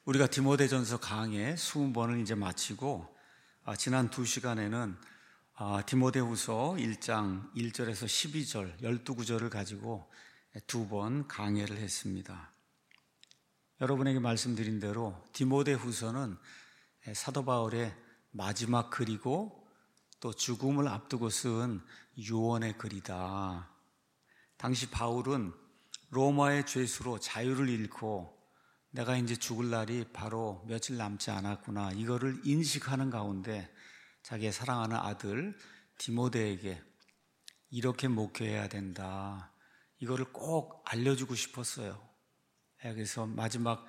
우리가 디모데전서 강의 20번을 이제 마치고 지난 2시간에는 디모데후서 1장 1절에서 12절 12구절을 가지고 2번 강해를 했습니다. 여러분에게 말씀드린 대로 디모데후서는 사도 바울의 마지막 글이고 또 죽음을 앞두고 쓴 유언의 글이다. 당시 바울은 로마의 죄수로 자유를 잃고 내가 이제 죽을 날이 바로 며칠 남지 않았구나, 이거를 인식하는 가운데 자기의 사랑하는 아들 디모데에게 이렇게 목회해야 된다, 이거를 꼭 알려주고 싶었어요. 그래서 마지막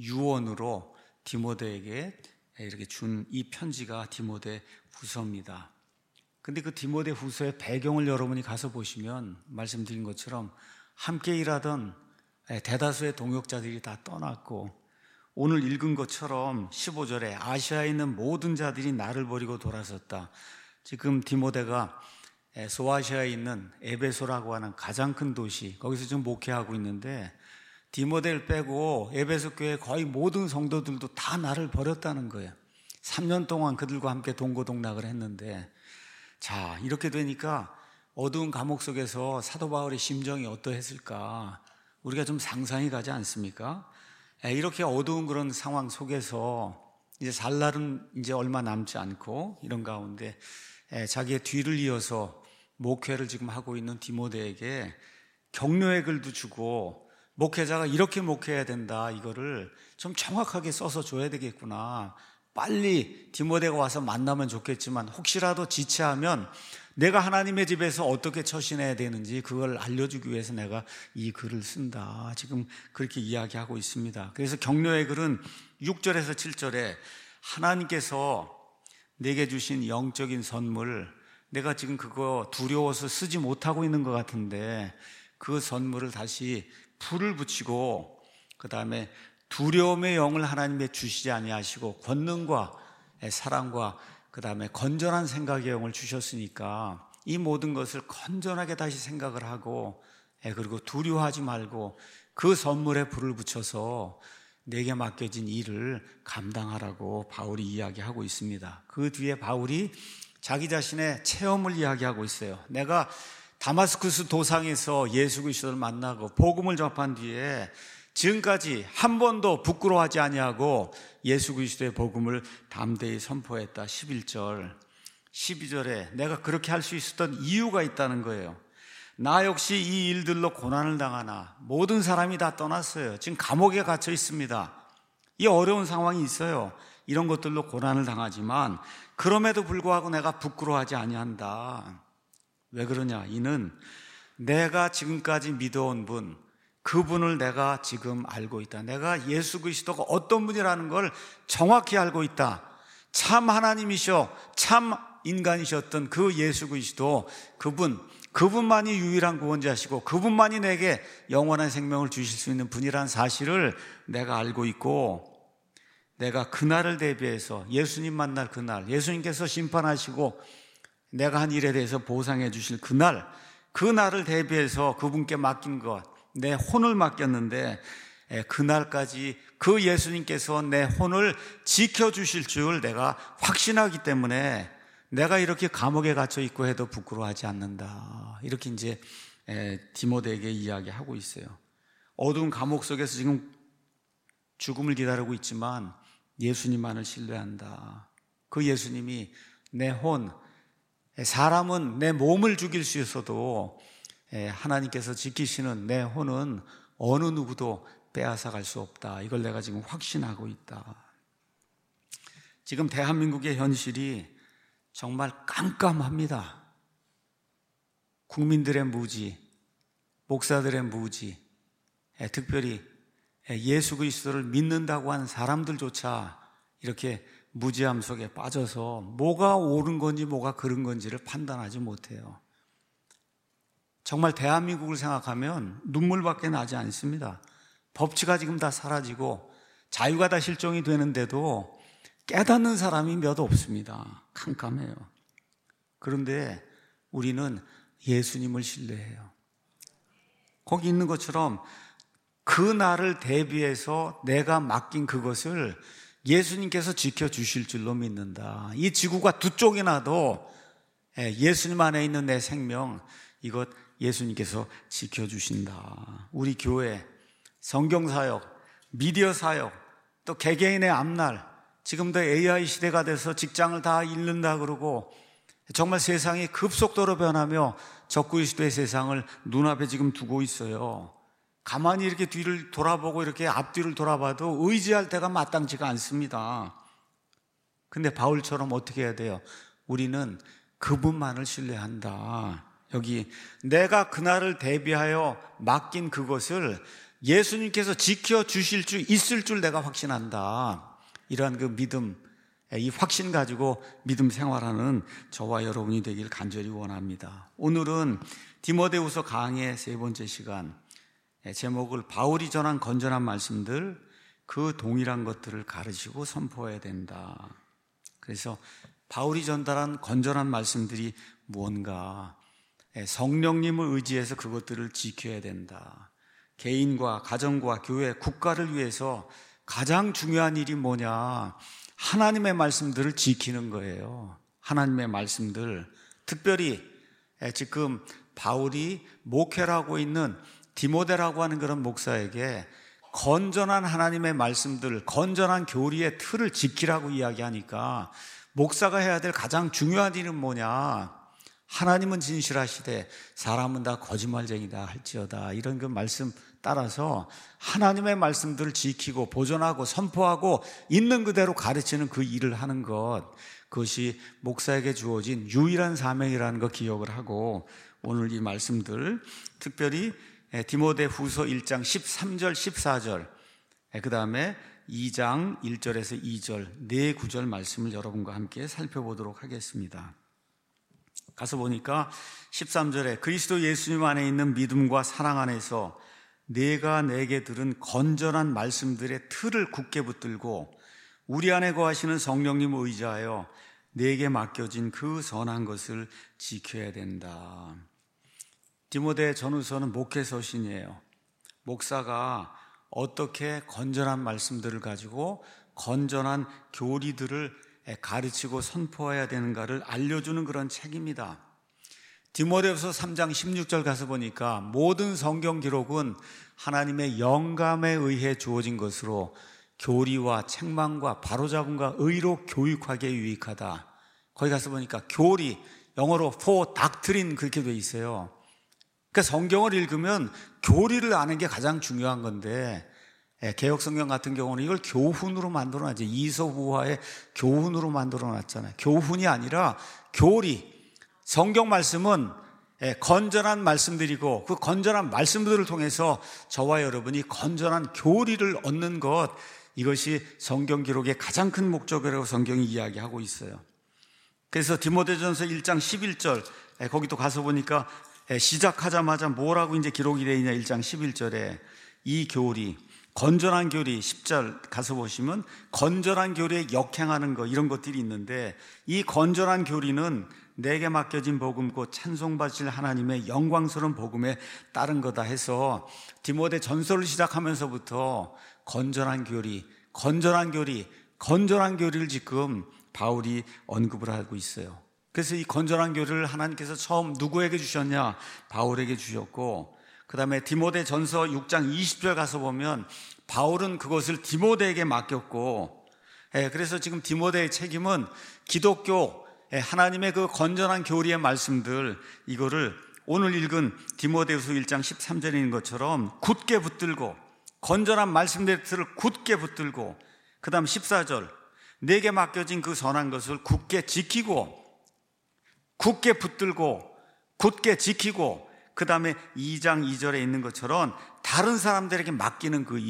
유언으로 디모데에게 이렇게 준 이 편지가 디모데 후서입니다. 근데 그 디모데 후서의 배경을 여러분이 가서 보시면 말씀드린 것처럼 함께 일하던 대다수의 동역자들이 다 떠났고, 오늘 읽은 것처럼 15절에 아시아에 있는 모든 자들이 나를 버리고 돌아섰다. 지금 디모데가 소아시아에 있는 에베소라고 하는 가장 큰 도시, 거기서 지금 목회하고 있는데 디모데를 빼고 에베소 교회 거의 모든 성도들도 다 나를 버렸다는 거예요. 3년 동안 그들과 함께 동고동락을 했는데, 자, 이렇게 되니까 어두운 감옥 속에서 사도 바울의 심정이 어떠했을까 우리가 좀 상상이 가지 않습니까? 이렇게 어두운 그런 상황 속에서 이제 살 날은 이제 얼마 남지 않고 이런 가운데 자기의 뒤를 이어서 목회를 지금 하고 있는 디모데에게 격려의 글도 주고, 목회자가 이렇게 목회해야 된다, 이거를 좀 정확하게 써서 줘야 되겠구나, 빨리 디모데가 와서 만나면 좋겠지만 혹시라도 지체하면 내가 하나님의 집에서 어떻게 처신해야 되는지 그걸 알려주기 위해서 내가 이 글을 쓴다, 지금 그렇게 이야기하고 있습니다. 그래서 격려의 글은 6절에서 7절에 하나님께서 내게 주신 영적인 선물, 내가 지금 그거 두려워서 쓰지 못하고 있는 것 같은데 그 선물을 다시 불을 붙이고, 그 다음에 두려움의 영을 하나님의 주시지 아니하시고 권능과 사랑과 그 다음에 건전한 생각의 영을 주셨으니까 이 모든 것을 건전하게 다시 생각을 하고, 그리고 두려워하지 말고 그 선물에 불을 붙여서 내게 맡겨진 일을 감당하라고 바울이 이야기하고 있습니다. 그 뒤에 바울이 자기 자신의 체험을 이야기하고 있어요. 내가 다마스쿠스 도상에서 예수 그리스도를 만나고 복음을 접한 뒤에 지금까지 한 번도 부끄러워하지 아니하고 예수 그리스도의 복음을 담대히 선포했다. 11절 12절에 내가 그렇게 할 수 있었던 이유가 있다는 거예요. 나 역시 이 일들로 고난을 당하나 모든 사람이 다 떠났어요. 지금 감옥에 갇혀 있습니다. 이 어려운 상황이 있어요. 이런 것들로 고난을 당하지만 그럼에도 불구하고 내가 부끄러워하지 아니한다. 왜 그러냐? 이는 내가 지금까지 믿어온 분, 그분을 내가 지금 알고 있다. 내가 예수 그리스도가 어떤 분이라는 걸 정확히 알고 있다. 참 하나님이셔, 참 인간이셨던 그 예수 그리스도, 그분만이 유일한 구원자시고 그분만이 내게 영원한 생명을 주실 수 있는 분이라는 사실을 내가 알고 있고, 내가 그날을 대비해서 예수님 만날 그날, 예수님께서 심판하시고 내가 한 일에 대해서 보상해 주실 그날을 대비해서 그분께 맡긴 것, 내 혼을 맡겼는데 그날까지 그 예수님께서 내 혼을 지켜주실 줄 내가 확신하기 때문에 내가 이렇게 감옥에 갇혀 있고 해도 부끄러워하지 않는다. 이렇게 이제 디모데에게 이야기하고 있어요. 어두운 감옥 속에서 지금 죽음을 기다리고 있지만 예수님만을 신뢰한다. 그 예수님이 내 혼, 사람은 내 몸을 죽일 수 있어도 하나님께서 지키시는 내 혼은 어느 누구도 빼앗아갈 수 없다. 이걸 내가 지금 확신하고 있다. 지금 대한민국의 현실이 정말 깜깜합니다. 국민들의 무지, 목사들의 무지, 특별히 예수 그리스도를 믿는다고 하는 사람들조차 이렇게 무지함 속에 빠져서 뭐가 옳은 건지 뭐가 그른 건지를 판단하지 못해요. 정말 대한민국을 생각하면 눈물밖에 나지 않습니다. 법치가 지금 다 사라지고 자유가 다 실종이 되는데도 깨닫는 사람이 몇 없습니다. 캄캄해요. 그런데 우리는 예수님을 신뢰해요. 거기 있는 것처럼 그 날을 대비해서 내가 맡긴 그것을 예수님께서 지켜주실 줄로 믿는다. 이 지구가 두 쪽이 나도 예수님 안에 있는 내 생명, 이것 예수님께서 지켜주신다. 우리 교회, 성경사역, 미디어 사역, 또 개개인의 앞날, 지금도 AI 시대가 돼서 직장을 다 잃는다 그러고 정말 세상이 급속도로 변하며 적그리 시대의 세상을 눈앞에 지금 두고 있어요. 가만히 이렇게 뒤를 돌아보고 이렇게 앞뒤를 돌아봐도 의지할 데가 마땅치가 않습니다. 근데 바울처럼 어떻게 해야 돼요? 우리는 그분만을 신뢰한다. 여기 내가 그날을 대비하여 맡긴 그것을 예수님께서 지켜주실 줄 있을 줄 내가 확신한다. 이러한 그 믿음, 이 확신 가지고 믿음 생활하는 저와 여러분이 되길 간절히 원합니다. 오늘은 디모데후서 강의 세 번째 시간, 제목을 바울이 전한 건전한 말씀들, 그 동일한 것들을 가르치고 선포해야 된다. 그래서 바울이 전달한 건전한 말씀들이 무언가, 성령님을 의지해서 그것들을 지켜야 된다. 개인과 가정과 교회, 국가를 위해서 가장 중요한 일이 뭐냐? 하나님의 말씀들을 지키는 거예요. 하나님의 말씀들, 특별히 지금 바울이 목회라고 있는 디모데라고 하는 그런 목사에게 건전한 하나님의 말씀들, 건전한 교리의 틀을 지키라고 이야기하니까 목사가 해야 될 가장 중요한 일은 뭐냐? 하나님은 진실하시되 사람은 다 거짓말쟁이다 할지어다. 이런 그 말씀 따라서 하나님의 말씀들을 지키고 보존하고 선포하고 있는 그대로 가르치는 그 일을 하는 것, 그것이 목사에게 주어진 유일한 사명이라는 거 기억을 하고 오늘 이 말씀들, 특별히 디모데 후서 1장 13절 14절, 그 다음에 2장 1절에서 2절 네 구절 말씀을 여러분과 함께 살펴보도록 하겠습니다. 가서 보니까 13절에 그리스도 예수님 안에 있는 믿음과 사랑 안에서 내가 내게 들은 건전한 말씀들의 틀을 굳게 붙들고 우리 안에 거하시는 성령님을 의지하여 내게 맡겨진 그 선한 것을 지켜야 된다. 디모데 전후서는 목회서신이에요. 목사가 어떻게 건전한 말씀들을 가지고 건전한 교리들을 가르치고 선포해야 되는가를 알려주는 그런 책입니다. 디모데후서 3장 16절 가서 보니까 모든 성경 기록은 하나님의 영감에 의해 주어진 것으로 교리와 책망과 바로잡음과 의로 교육하기에 유익하다. 거기 가서 보니까 교리, 영어로 for doctrine 그렇게 돼 있어요. 그러니까 성경을 읽으면 교리를 아는 게 가장 중요한 건데 개혁성경 같은 경우는 이걸 교훈으로 만들어놨지. 이서후화의 교훈으로 만들어놨잖아요. 교훈이 아니라 교리. 성경 말씀은 건전한 말씀들이고 그 건전한 말씀들을 통해서 저와 여러분이 건전한 교리를 얻는 것, 이것이 성경 기록의 가장 큰 목적이라고 성경이 이야기하고 있어요. 그래서 디모데전서 1장 11절 거기도 가서 보니까 시작하자마자 뭐라고 이제 기록이 되어 있냐. 1장 11절에 이 교리, 건전한 교리, 10절 가서 보시면 건전한 교리에 역행하는 것, 이런 것들이 있는데 이 건전한 교리는 내게 맡겨진 복음 곧 찬송받으실 하나님의 영광스러운 복음에 따른 거다 해서 디모데 전서를 시작하면서부터 건전한 교리, 건전한 교리를 지금 바울이 언급을 하고 있어요. 그래서 이 건전한 교리를 하나님께서 처음 누구에게 주셨냐? 바울에게 주셨고, 그 다음에 디모데 전서 6장 20절 가서 보면 바울은 그것을 디모데에게 맡겼고, 그래서 지금 디모데의 책임은 기독교, 하나님의 그 건전한 교리의 말씀들, 이거를 오늘 읽은 디모데후서 1장 13절에 있는 것처럼 굳게 붙들고, 건전한 말씀들을 굳게 붙들고, 그 다음 14절 내게 맡겨진 그 선한 것을 굳게 지키고, 굳게 붙들고, 굳게 지키고, 그 다음에 2장 2절에 있는 것처럼 다른 사람들에게 맡기는 그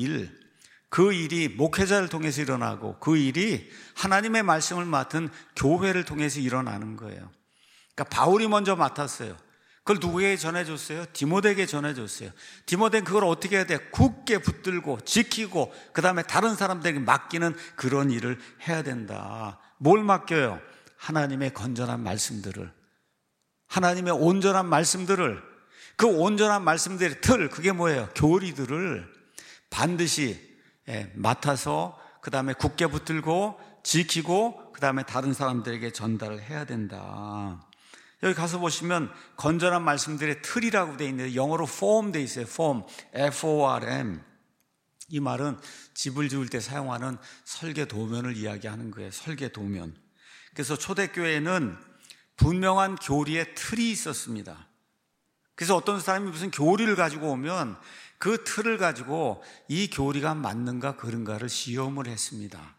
일이 목회자를 통해서 일어나고 그 일이 하나님의 말씀을 맡은 교회를 통해서 일어나는 거예요. 그러니까 바울이 먼저 맡았어요. 그걸 누구에게 전해줬어요? 디모데에게 전해줬어요. 디모데는 그걸 어떻게 해야 돼? 굳게 붙들고 지키고 그 다음에 다른 사람들에게 맡기는 그런 일을 해야 된다. 뭘 맡겨요? 하나님의 건전한 말씀들을, 하나님의 온전한 말씀들을, 그 온전한 말씀들의 틀, 그게 뭐예요? 교리들을 반드시 맡아서 그 다음에 굳게 붙들고 지키고 그 다음에 다른 사람들에게 전달을 해야 된다. 여기 가서 보시면 건전한 말씀들의 틀이라고 되어 있는데 영어로 form 되어 있어요. form, F-O-R-M. 이 말은 집을 지을 때 사용하는 설계 도면을 이야기하는 거예요. 설계 도면. 그래서 초대교회에는 분명한 교리의 틀이 있었습니다. 그래서 어떤 사람이 무슨 교리를 가지고 오면 그 틀을 가지고 이 교리가 맞는가 그른가를 시험을 했습니다.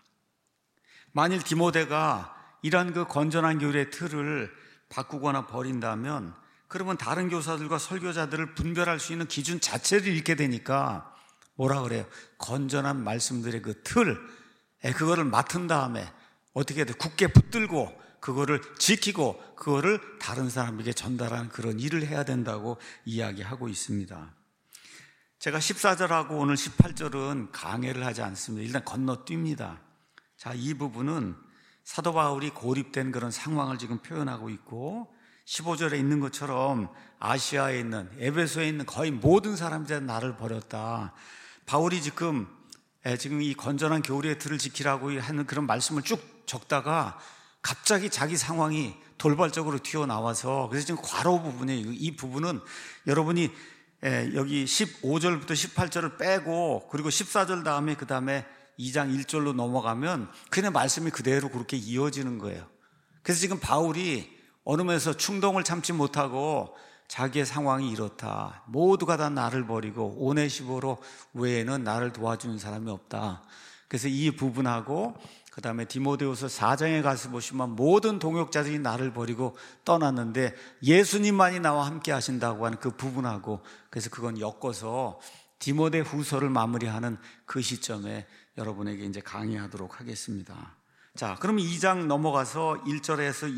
만일 디모데가 이러한 그 건전한 교리의 틀을 바꾸거나 버린다면 그러면 다른 교사들과 설교자들을 분별할 수 있는 기준 자체를 잃게 되니까 뭐라 그래요? 건전한 말씀들의 그 틀, 그거를 맡은 다음에 어떻게 해야 돼? 굳게 붙들고 그거를 지키고 그거를 다른 사람에게 전달하는 그런 일을 해야 된다고 이야기하고 있습니다. 제가 14절하고 오늘 18절은 강해를 하지 않습니다. 일단 건너뜁니다. 자, 이 부분은 사도 바울이 고립된 그런 상황을 지금 표현하고 있고 15절에 있는 것처럼 아시아에 있는 에베소에 있는 거의 모든 사람들이 나를 버렸다. 바울이 지금 이 건전한 교리의 틀을 지키라고 하는 그런 말씀을 쭉 적다가 갑자기 자기 상황이 돌발적으로 튀어나와서 그래서 지금 괄호 부분이에요. 이 부분은 여러분이 여기 15절부터 18절을 빼고 그리고 14절 다음에 그 다음에 2장 1절로 넘어가면 그냥 말씀이 그대로 그렇게 이어지는 거예요. 그래서 지금 바울이 어느 면에서 충동을 참지 못하고 자기의 상황이 이렇다. 모두가 다 나를 버리고 오네시보로 외에는 나를 도와주는 사람이 없다. 그래서 이 부분하고 그 다음에 디모데후서 4장에 가서 보시면 모든 동역자들이 나를 버리고 떠났는데 예수님만이 나와 함께 하신다고 하는 그 부분하고 그래서 그건 엮어서 디모데후서를 마무리하는 그 시점에 여러분에게 이제 강의하도록 하겠습니다. 자, 그럼 2장 넘어가서 1절에서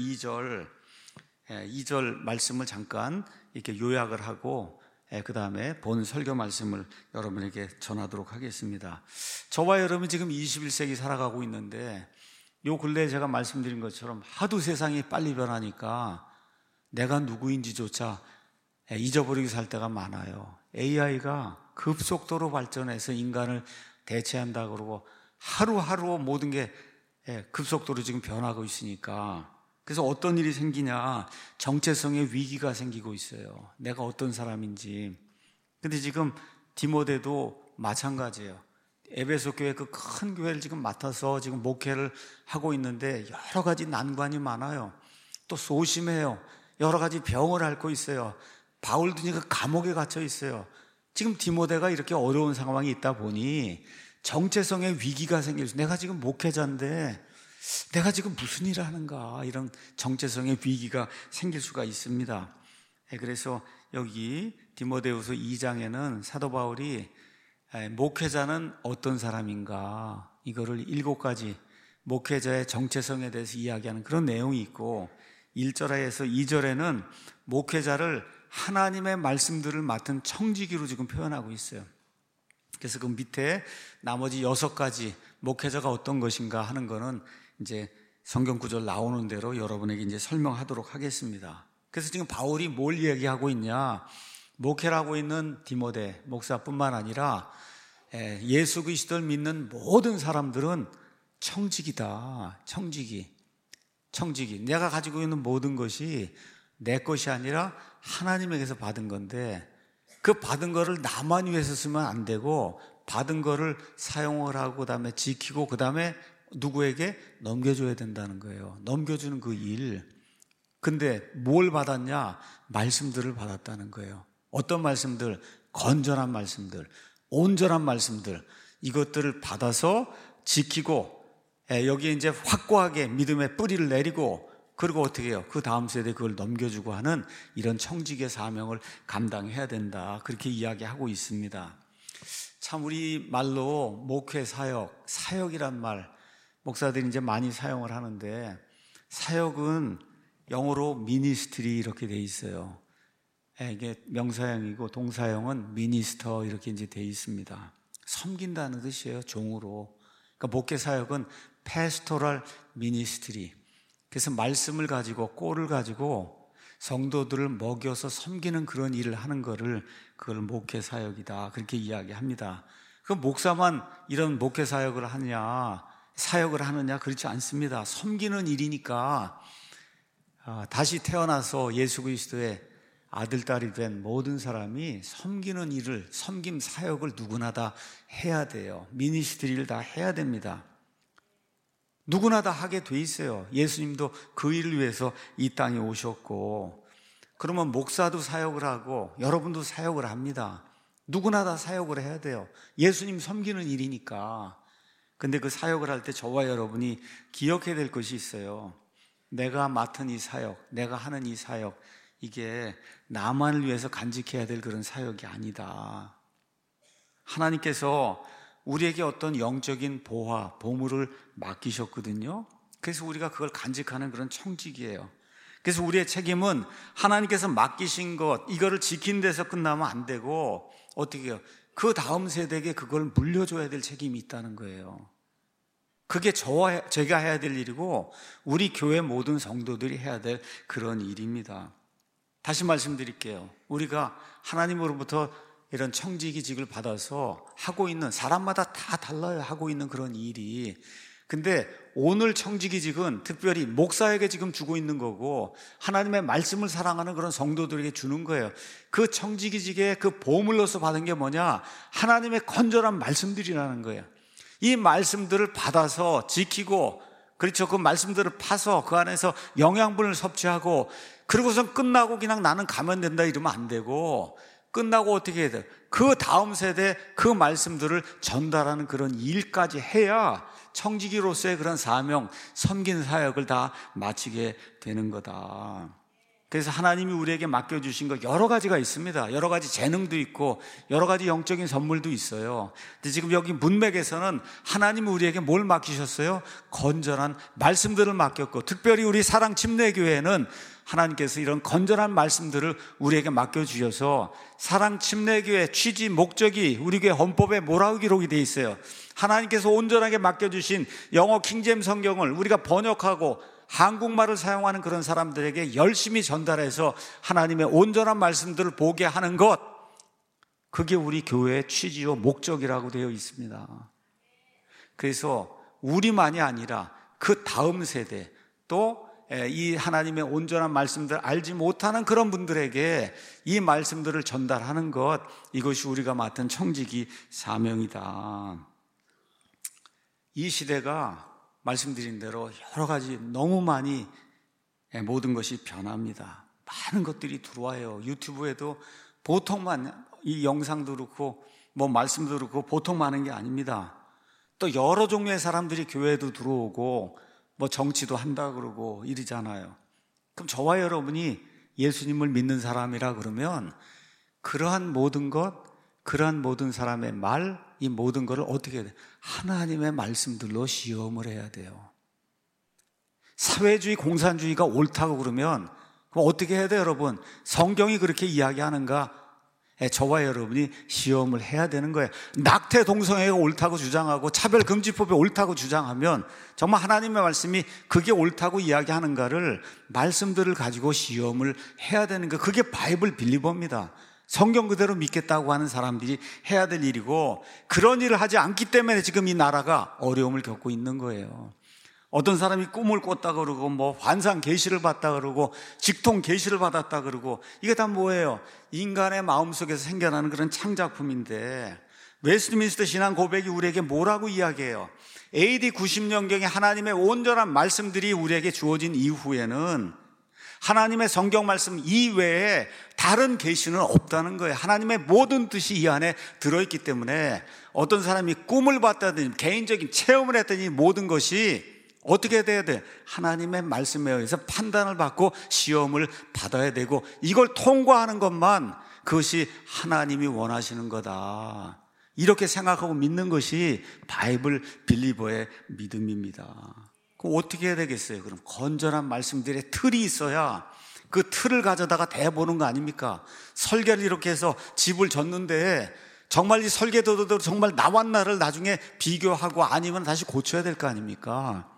2절 말씀을 잠깐 이렇게 요약을 하고 그 다음에 본 설교 말씀을 여러분에게 전하도록 하겠습니다. 저와 여러분이 지금 21세기 살아가고 있는데 요 근래에 제가 말씀드린 것처럼 하도 세상이 빨리 변하니까 내가 누구인지조차 잊어버리고 살 때가 많아요. AI가 급속도로 발전해서 인간을 대체한다 그러고 하루하루 모든 게 급속도로 지금 변하고 있으니까 그래서 어떤 일이 생기냐 정체성의 위기가 생기고 있어요. 내가 어떤 사람인지. 근데 지금 디모데도 마찬가지예요. 에베소 교회 그 큰 교회를 지금 맡아서 지금 목회를 하고 있는데 여러 가지 난관이 많아요. 또 소심해요. 여러 가지 병을 앓고 있어요. 바울도 그 감옥에 갇혀 있어요. 지금 디모데가 이렇게 어려운 상황이 있다 보니 정체성의 위기가 생길 수, 내가 지금 목회자인데 내가 지금 무슨 일을 하는가, 이런 정체성의 위기가 생길 수가 있습니다. 그래서 여기 디모데후서 2장에는 사도 바울이 목회자는 어떤 사람인가, 이거를 7가지 목회자의 정체성에 대해서 이야기하는 그런 내용이 있고, 1절에서 2절에는 목회자를 하나님의 말씀들을 맡은 청지기로 지금 표현하고 있어요. 그래서 그 밑에 나머지 6가지 목회자가 어떤 것인가 하는 거는 이제 성경 구절 나오는 대로 여러분에게 이제 설명하도록 하겠습니다. 그래서 지금 바울이 뭘 이야기하고 있냐? 목회를 하고 있는 디모데 목사뿐만 아니라 예수 그리스도를 믿는 모든 사람들은 청지기다. 청지기. 내가 가지고 있는 모든 것이 내 것이 아니라 하나님에게서 받은 건데 그 받은 거를 나만 위해서 쓰면 안 되고 받은 거를 사용을 하고 그 다음에 지키고 그 다음에 누구에게 넘겨줘야 된다는 거예요. 넘겨주는 그 일. 근데 뭘 받았냐? 말씀들을 받았다는 거예요. 어떤 말씀들? 건전한 말씀들, 온전한 말씀들, 이것들을 받아서 지키고 여기에 이제 확고하게 믿음의 뿌리를 내리고 그리고 어떻게 해요? 그 다음 세대에 그걸 넘겨주고 하는 이런 청지기의 사명을 감당해야 된다. 그렇게 이야기하고 있습니다. 참 우리 말로 목회 사역, 사역이란 말 목사들이 이제 많이 사용을 하는데 사역은 영어로 미니스트리 이렇게 돼 있어요. 이게 명사형이고 동사형은 미니스터 이렇게 이제 돼 있습니다. 섬긴다는 뜻이에요. 종으로. 그러니까 목회 사역은 패스토럴 미니스트리. 그래서 말씀을 가지고 꼴을 가지고 성도들을 먹여서 섬기는 그런 일을 하는 거를 그걸 목회 사역이다 그렇게 이야기합니다. 그 목사만 이런 목회 사역을 하느냐? 그렇지 않습니다. 섬기는 일이니까 다시 태어나서 예수 그리스도의 아들, 딸이 된 모든 사람이 섬기는 일을, 섬김 사역을 누구나 다 해야 돼요. 미니스트리를 다 해야 됩니다. 누구나 다 하게 돼 있어요. 예수님도 그 일을 위해서 이 땅에 오셨고, 그러면 목사도 사역을 하고 여러분도 사역을 합니다. 누구나 다 사역을 해야 돼요. 예수님 섬기는 일이니까. 근데 그 사역을 할 때 저와 여러분이 기억해야 될 것이 있어요. 내가 맡은 이 사역, 내가 하는 이 사역, 이게 나만을 위해서 간직해야 될 그런 사역이 아니다. 하나님께서 우리에게 어떤 영적인 보화, 보물을 맡기셨거든요. 그래서 우리가 그걸 간직하는 그런 청직이에요. 그래서 우리의 책임은 하나님께서 맡기신 것, 이거를 지키는 데서 끝나면 안 되고, 어떻게 해요? 그 다음 세대에게 그걸 물려줘야 될 책임이 있다는 거예요. 그게 제가 해야 될 일이고, 우리 교회 모든 성도들이 해야 될 그런 일입니다. 다시 말씀드릴게요. 우리가 하나님으로부터 이런 청지기직을 받아서 하고 있는, 사람마다 다 달라요. 하고 있는 그런 일이. 근데 오늘 청지기직은 특별히 목사에게 지금 주고 있는 거고, 하나님의 말씀을 사랑하는 그런 성도들에게 주는 거예요. 그 청지기직의 그 보물로서 받은 게 뭐냐? 하나님의 건전한 말씀들이라는 거예요. 이 말씀들을 받아서 지키고, 그렇죠. 그 말씀들을 파서 그 안에서 영양분을 섭취하고, 그러고선 끝나고 그냥 나는 가면 된다 이러면 안 되고, 끝나고 어떻게 해야 돼요? 그 다음 세대에 그 말씀들을 전달하는 그런 일까지 해야 청지기로서의 그런 사명, 섬긴 사역을 다 마치게 되는 거다. 그래서 하나님이 우리에게 맡겨주신 거 여러 가지가 있습니다. 여러 가지 재능도 있고 여러 가지 영적인 선물도 있어요. 근데 지금 여기 문맥에서는 하나님이 우리에게 뭘 맡기셨어요? 건전한 말씀들을 맡겼고, 특별히 우리 사랑 침례교회는 하나님께서 이런 건전한 말씀들을 우리에게 맡겨주셔서, 사랑 침례교회 취지, 목적이 우리 교회 헌법에 뭐라고 기록이 되어 있어요? 하나님께서 온전하게 맡겨주신 영어 킹제임 성경을 우리가 번역하고 한국말을 사용하는 그런 사람들에게 열심히 전달해서 하나님의 온전한 말씀들을 보게 하는 것, 그게 우리 교회의 취지요 목적이라고 되어 있습니다. 그래서 우리만이 아니라 그 다음 세대, 또 이 하나님의 온전한 말씀들 알지 못하는 그런 분들에게 이 말씀들을 전달하는 것, 이것이 우리가 맡은 청지기 사명이다. 이 시대가 말씀드린 대로 여러 가지 너무 많이 모든 것이 변합니다. 많은 것들이 들어와요. 유튜브에도 보통만, 이 영상도 그렇고 뭐 말씀도 그렇고 보통 많은 게 아닙니다. 또 여러 종류의 사람들이 교회에도 들어오고 뭐 정치도 한다 그러고 이러잖아요. 그럼 저와 여러분이 예수님을 믿는 사람이라 그러면 그러한 모든 것, 그러한 모든 사람의 말, 이 모든 것을 어떻게 해야 돼요? 하나님의 말씀들로 시험을 해야 돼요. 사회주의, 공산주의가 옳다고 그러면 그럼 어떻게 해야 돼요, 여러분? 성경이 그렇게 이야기하는가? 저와 여러분이 시험을 해야 되는 거예요. 낙태 동성애가 옳다고 주장하고 차별금지법이 옳다고 주장하면 정말 하나님의 말씀이 그게 옳다고 이야기하는가를, 말씀들을 가지고 시험을 해야 되는 거, 그게 바이블 빌리버입니다. 성경 그대로 믿겠다고 하는 사람들이 해야 될 일이고, 그런 일을 하지 않기 때문에 지금 이 나라가 어려움을 겪고 있는 거예요. 어떤 사람이 꿈을 꿨다 그러고 뭐 환상 계시를 봤다 그러고 직통 계시를 받았다 그러고, 이게 다 뭐예요? 인간의 마음속에서 생겨나는 그런 창작품인데, 웨스트민스터 신앙 고백이 우리에게 뭐라고 이야기해요? AD 90년경에 하나님의 온전한 말씀들이 우리에게 주어진 이후에는 하나님의 성경 말씀 이외에 다른 계시는 없다는 거예요. 하나님의 모든 뜻이 이 안에 들어있기 때문에 어떤 사람이 꿈을 봤다든지 개인적인 체험을 했더니 모든 것이 어떻게 돼야 돼? 하나님의 말씀에 의해서 판단을 받고 시험을 받아야 되고, 이걸 통과하는 것만 그것이 하나님이 원하시는 거다, 이렇게 생각하고 믿는 것이 바이블 빌리버의 믿음입니다. 그럼 어떻게 해야 되겠어요? 그럼 건전한 말씀들의 틀이 있어야 그 틀을 가져다가 대보는 거 아닙니까? 설계를 이렇게 해서 집을 졌는데 정말 이 설계도도 정말 나왔나를 나중에 비교하고 아니면 다시 고쳐야 될 거 아닙니까?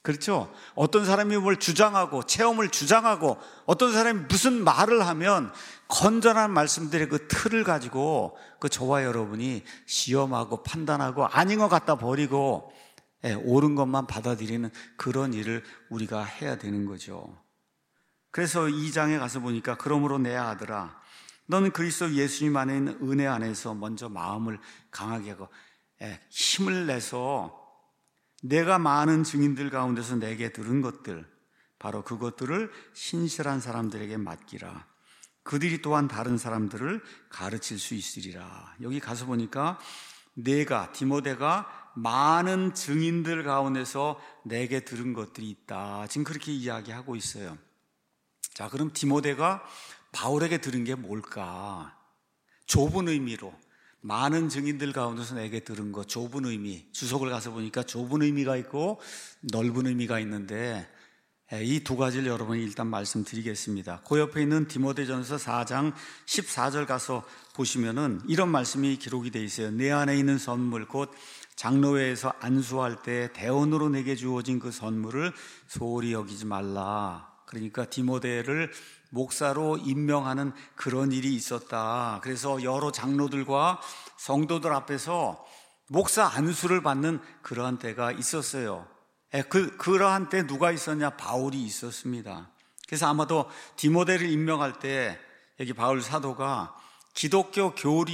그렇죠? 어떤 사람이 뭘 주장하고 체험을 주장하고 어떤 사람이 무슨 말을 하면 건전한 말씀들의 그 틀을 가지고 그 저와 여러분이 시험하고 판단하고 아닌 것 갖다 버리고 옳은 것만 받아들이는 그런 일을 우리가 해야 되는 거죠. 그래서 2장에 가서 보니까 그러므로 내 아들아 너는 그리스도 예수님 안에 있는 은혜 안에서 먼저 마음을 강하게 하고 힘을 내서 내가 많은 증인들 가운데서 내게 들은 것들 바로 그것들을 신실한 사람들에게 맡기라. 그들이 또한 다른 사람들을 가르칠 수 있으리라. 여기 가서 보니까 내가 디모데가 많은 증인들 가운데서 내게 들은 것들이 있다. 지금 그렇게 이야기하고 있어요. 자, 그럼 디모데가 바울에게 들은 게 뭘까? 좁은 의미로 많은 증인들 가운데서 내게 들은 것, 좁은 의미. 주석을 가서 보니까 좁은 의미가 있고 넓은 의미가 있는데 이 두 가지를 여러분이 일단 말씀드리겠습니다. 그 옆에 있는 디모데전서 4장 14절 가서 보시면은 이런 말씀이 기록이 되어 있어요. 내 안에 있는 선물 곧 장로회에서 안수할 때 대언으로 내게 주어진 그 선물을 소홀히 여기지 말라. 그러니까 디모데를 목사로 임명하는 그런 일이 있었다. 그래서 여러 장로들과 성도들 앞에서 목사 안수를 받는 그러한 때가 있었어요. 그러한 때 누가 있었냐? 바울이 있었습니다. 그래서 아마도 디모데를 임명할 때 여기 바울 사도가 기독교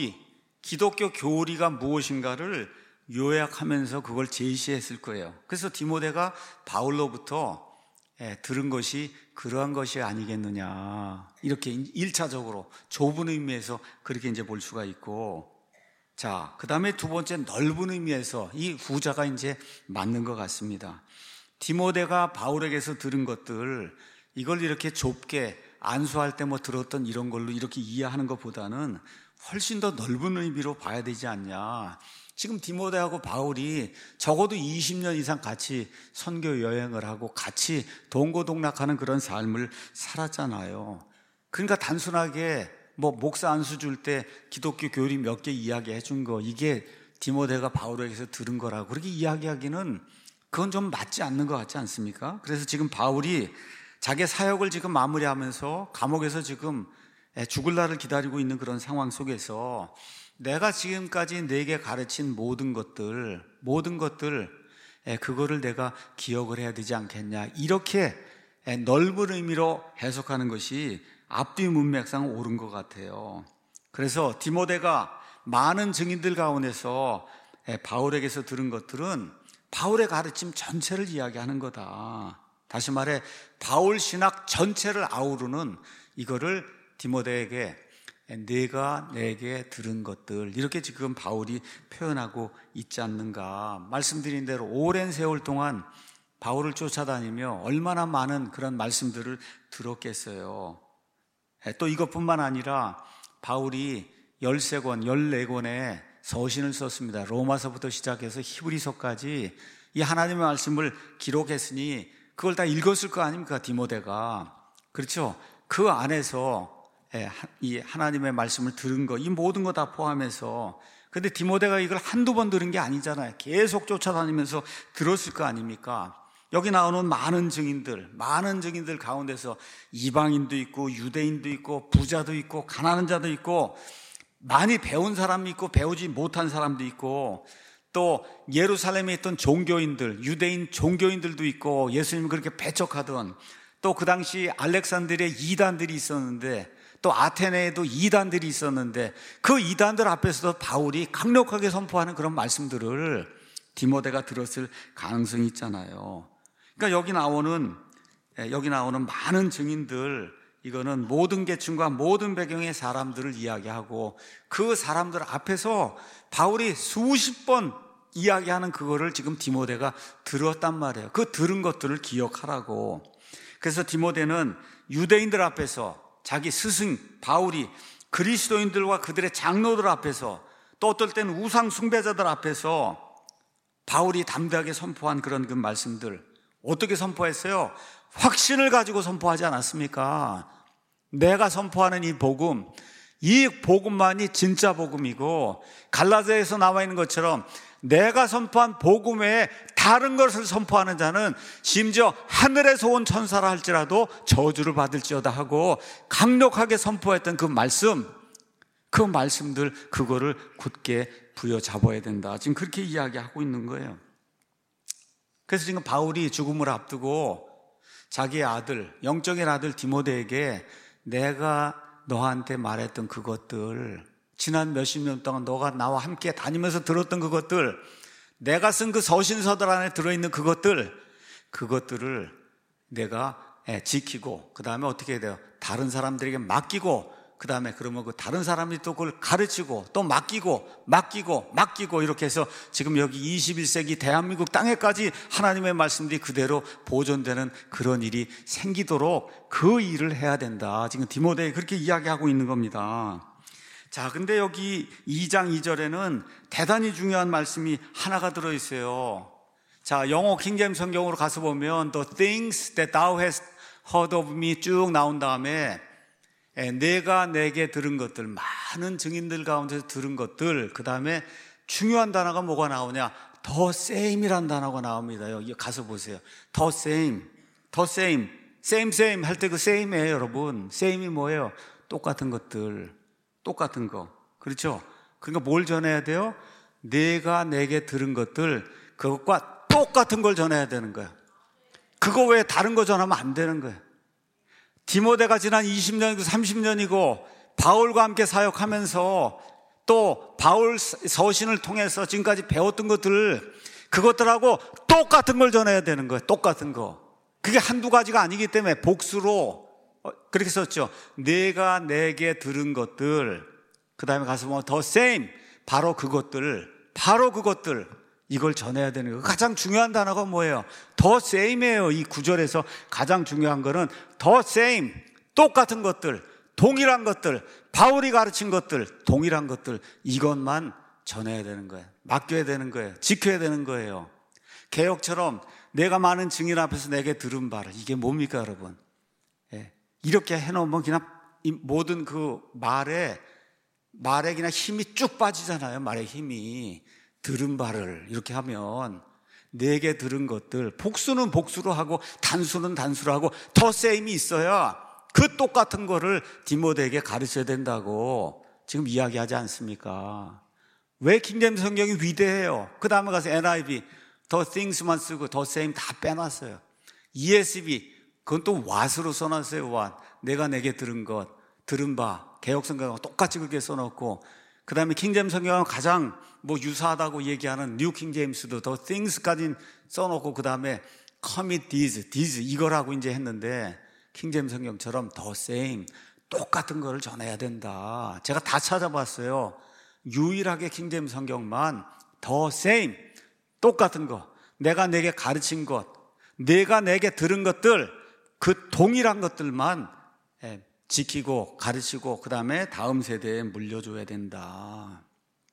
교리가 무엇인가를 요약하면서 그걸 제시했을 거예요. 그래서 디모데가 바울로부터 들은 것이 그러한 것이 아니겠느냐. 이렇게 1차적으로 좁은 의미에서 그렇게 이제 볼 수가 있고, 자, 그 다음에 두 번째 넓은 의미에서 이 후자가 이제 맞는 것 같습니다. 디모데가 바울에게서 들은 것들, 이걸 이렇게 좁게 안수할 때 뭐 들었던 이런 걸로 이렇게 이해하는 것보다는 훨씬 더 넓은 의미로 봐야 되지 않냐. 지금 디모데하고 바울이 적어도 20년 이상 같이 선교 여행을 하고 같이 동고동락하는 그런 삶을 살았잖아요. 그러니까 단순하게 뭐 목사 안수 줄 때 기독교 교리 몇 개 이야기해 준 거, 이게 디모데가 바울에게서 들은 거라고 그렇게 이야기하기는 그건 좀 맞지 않는 것 같지 않습니까? 그래서 지금 바울이 자기 사역을 지금 마무리하면서 감옥에서 지금 죽을 날을 기다리고 있는 그런 상황 속에서 내가 지금까지 내게 가르친 모든 것들 그거를 내가 기억을 해야 되지 않겠냐, 이렇게 넓은 의미로 해석하는 것이 앞뒤 문맥상 옳은 것 같아요. 그래서 디모데가 많은 증인들 가운데서 바울에게서 들은 것들은 바울의 가르침 전체를 이야기하는 거다. 다시 말해 바울 신학 전체를 아우르는 이거를 디모데에게 내가 내게 들은 것들, 이렇게 지금 바울이 표현하고 있지 않는가. 말씀드린 대로 오랜 세월 동안 바울을 쫓아다니며 얼마나 많은 그런 말씀들을 들었겠어요. 또 이것뿐만 아니라 바울이 13권, 14권의 서신을 썼습니다. 로마서부터 시작해서 히브리서까지 이 하나님의 말씀을 기록했으니 그걸 다 읽었을 거 아닙니까, 디모데가. 그렇죠? 그 안에서 이 하나님의 말씀을 들은 거, 이 모든 거 다 포함해서. 근데 디모데가 이걸 한두 번 들은 게 아니잖아요. 계속 쫓아다니면서 들었을 거 아닙니까? 여기 나오는 많은 증인들 가운데서 이방인도 있고 유대인도 있고 부자도 있고 가난한 자도 있고 많이 배운 사람이 있고 배우지 못한 사람도 있고, 또 예루살렘에 있던 종교인들, 유대인 종교인들도 있고 예수님을 그렇게 배척하던, 또 그 당시 알렉산드리아에 이단들이 있었는데, 또 아테네에도 이단들이 있었는데 그 이단들 앞에서도 바울이 강력하게 선포하는 그런 말씀들을 디모데가 들었을 가능성이 있잖아요. 그러니까 여기 나오는 많은 증인들, 이거는 모든 계층과 모든 배경의 사람들을 이야기하고 그 사람들 앞에서 바울이 수십 번 이야기하는 그거를 지금 디모데가 들었단 말이에요. 그 들은 것들을 기억하라고. 그래서 디모데는 유대인들 앞에서 자기 스승 바울이 그리스도인들과 그들의 장로들 앞에서, 또 어떨 때는 우상 숭배자들 앞에서 바울이 담대하게 선포한 그런 그 말씀들, 어떻게 선포했어요? 확신을 가지고 선포하지 않았습니까? 내가 선포하는 이 복음만이 진짜 복음이고, 갈라디아에서 나와 있는 것처럼 내가 선포한 복음 외에 다른 것을 선포하는 자는 심지어 하늘에서 온 천사라 할지라도 저주를 받을지어다 하고 강력하게 선포했던 그 말씀들, 그거를 굳게 부여잡아야 된다. 지금 그렇게 이야기하고 있는 거예요. 그래서 지금 바울이 죽음을 앞두고 자기의 아들, 영적인 아들 디모데에게 내가 너한테 말했던 그것들, 지난 몇십 년 동안 너가 나와 함께 다니면서 들었던 그것들, 내가 쓴 그 서신서들 안에 들어있는 그것들을 내가 지키고, 그 다음에 어떻게 해야 돼요? 다른 사람들에게 맡기고, 그 다음에 그러면 그 다른 사람이 또 그걸 가르치고 또 맡기고 이렇게 해서 지금 여기 21세기 대한민국 땅에까지 하나님의 말씀들이 그대로 보존되는 그런 일이 생기도록 그 일을 해야 된다. 지금 디모데에 그렇게 이야기하고 있는 겁니다. 자, 근데 여기 2장 2절에는 대단히 중요한 말씀이 하나가 들어있어요. 자, 영어 킹제임스 성경으로 가서 보면 The things that thou hast heard of me 쭉 나온 다음에 내가 내게 들은 것들, 많은 증인들 가운데서 들은 것들, 그 다음에 중요한 단어가 뭐가 나오냐? The same이란 단어가 나옵니다. 여기 가서 보세요. The same 할 때 그 same이에요, 여러분. same이 뭐예요? 똑같은 것들, 똑같은 거. 그렇죠? 그러니까 뭘 전해야 돼요? 내가 내게 들은 것들, 그것과 똑같은 걸 전해야 되는 거예요. 그거 외에 다른 거 전하면 안 되는 거예요. 디모데가 지난 20년이고 30년이고 바울과 함께 사역하면서 또 바울 서신을 통해서 지금까지 배웠던 그것들하고 똑같은 걸 전해야 되는 거예요. 똑같은 거. 그게 한두 가지가 아니기 때문에 복수로 그렇게 썼죠. 내가 내게 들은 것들, 그 다음에 가서 보면 the same, 바로 그것들, 이걸 전해야 되는 거예요. 가장 중요한 단어가 뭐예요? The same이에요. 이 구절에서 가장 중요한 거는 the same, 똑같은 것들, 동일한 것들, 바울이 가르친 것들, 동일한 것들, 이것만 전해야 되는 거예요. 맡겨야 되는 거예요. 지켜야 되는 거예요. 개혁처럼 내가 많은 증인 앞에서 내게 들은 바를, 이게 뭡니까 여러분? 이렇게 해놓으면 그냥 모든 그 말에 그냥 힘이 쭉 빠지잖아요. 말의 힘이. 들은 바를 이렇게 하면 내게 들은 것들, 복수는 복수로 하고 단수는 단수로 하고 더 세임이 있어야 그 똑같은 거를 디모데에게 가르쳐야 된다고 지금 이야기하지 않습니까? 왜 킹제임스 성경이 위대해요? 그 다음에 가서 NIV the things만 쓰고 the same 다 빼놨어요. ESV 그건 또 what으로 써놨어요. what. 내가 내게 들은 것, 들은 바, 개혁성경하고 똑같이 그렇게 써놓고, 그 다음에 킹제임스 성경은 가장 유사하다고 얘기하는 뉴 킹제임스도 the things까지 써놓고, 그 다음에 commit these 이거라고 이제 했는데, 킹제임스 성경처럼 the same, 똑같은 거를 전해야 된다. 제가 다 찾아봤어요. 유일하게 킹제임스 성경만 the same, 똑같은 거, 내가 내게 가르친 것, 내가 내게 들은 것들, 그 동일한 것들만 지키고 가르치고 그 다음에 다음 세대에 물려줘야 된다.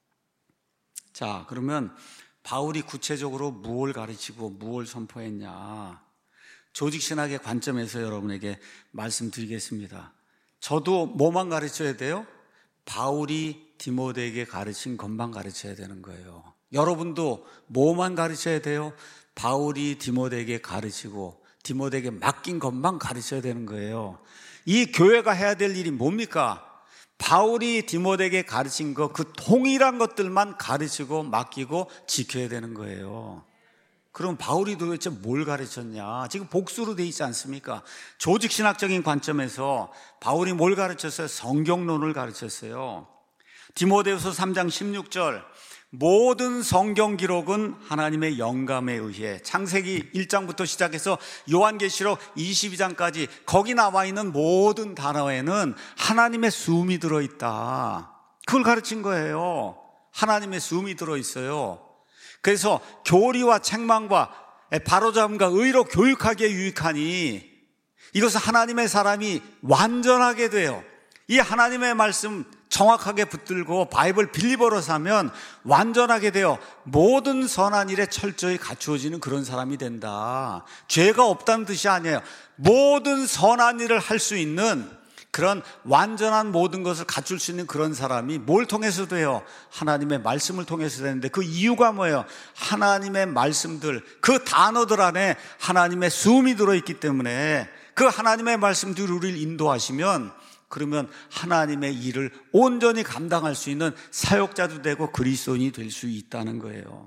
자, 그러면 바울이 구체적으로 무엇을 가르치고 무엇을 선포했냐? 조직신학의 관점에서 여러분에게 말씀드리겠습니다. 저도 뭐만 가르쳐야 돼요? 바울이 디모데에게 가르친 것만 가르쳐야 되는 거예요. 여러분도 뭐만 가르쳐야 돼요? 바울이 디모데에게 가르치고 디모데에게 맡긴 것만 가르쳐야 되는 거예요. 이 교회가 해야 될 일이 뭡니까? 바울이 디모데에게 가르친 것, 그 동일한 것들만 가르치고 맡기고 지켜야 되는 거예요. 그럼 바울이 도대체 뭘 가르쳤냐? 지금 복수로 돼 있지 않습니까? 조직신학적인 관점에서 바울이 뭘 가르쳤어요? 성경론을 가르쳤어요. 디모데후서 3장 16절, 모든 성경 기록은 하나님의 영감에 의해, 창세기 1장부터 시작해서 요한계시록 22장까지 거기 나와 있는 모든 단어에는 하나님의 숨이 들어있다. 그걸 가르친 거예요. 하나님의 숨이 들어있어요. 그래서 교리와 책망과 바로잡음과 의로 교육하기에 유익하니 이것은 하나님의 사람이 완전하게 돼요. 이 하나님의 말씀 정확하게 붙들고 바이블 빌리버로 사면 완전하게 되어 모든 선한 일에 철저히 갖추어지는 그런 사람이 된다. 죄가 없다는 뜻이 아니에요. 모든 선한 일을 할 수 있는 그런 완전한 모든 것을 갖출 수 있는 그런 사람이 뭘 통해서 돼요? 하나님의 말씀을 통해서 되는데, 그 이유가 뭐예요? 하나님의 말씀들, 그 단어들 안에 하나님의 숨이 들어있기 때문에 그 하나님의 말씀들이 우리를 인도하시면, 그러면 하나님의 일을 온전히 감당할 수 있는 사역자도 되고 그리스도인이 될 수 있다는 거예요.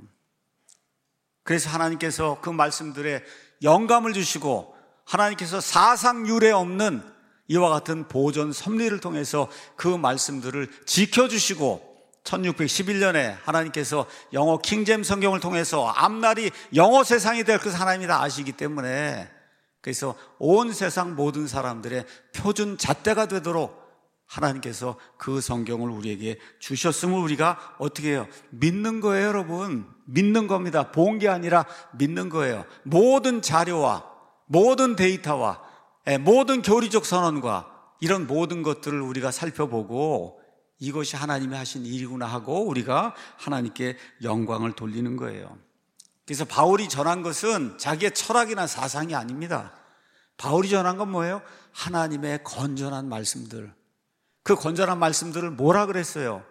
그래서 하나님께서 그 말씀들에 영감을 주시고, 하나님께서 사상 유례 없는 이와 같은 보존 섭리를 통해서 그 말씀들을 지켜주시고, 1611년에 하나님께서 영어 킹제임스 성경을 통해서 앞날이 영어 세상이 될 것을 하나님이 다 아시기 때문에, 그래서 온 세상 모든 사람들의 표준 잣대가 되도록 하나님께서 그 성경을 우리에게 주셨음을 우리가 어떻게 해요? 믿는 거예요, 여러분. 믿는 겁니다. 본 게 아니라 믿는 거예요. 모든 자료와 모든 데이터와 모든 교리적 선언과 이런 모든 것들을 우리가 살펴보고, 이것이 하나님이 하신 일이구나 하고 우리가 하나님께 영광을 돌리는 거예요. 그래서 바울이 전한 것은 자기의 철학이나 사상이 아닙니다. 바울이 전한 건 뭐예요? 하나님의 건전한 말씀들. 그 건전한 말씀들을 뭐라 그랬어요?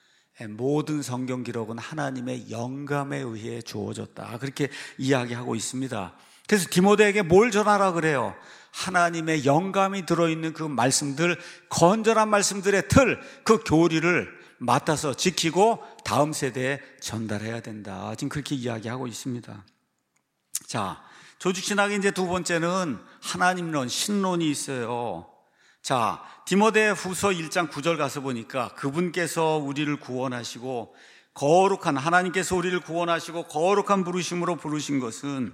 모든 성경 기록은 하나님의 영감에 의해 주어졌다, 그렇게 이야기하고 있습니다. 그래서 디모데에게 뭘 전하라 그래요? 하나님의 영감이 들어있는 그 말씀들, 건전한 말씀들의 틀, 그 교리를 맡아서 지키고 다음 세대에 전달해야 된다, 지금 그렇게 이야기하고 있습니다. 자, 조직신학의 이제 두 번째는 하나님론, 신론이 있어요. 자, 디모데 후서 1장 9절 가서 보니까 그분께서 우리를 구원하시고 거룩한, 하나님께서 우리를 구원하시고 거룩한 부르심으로 부르신 것은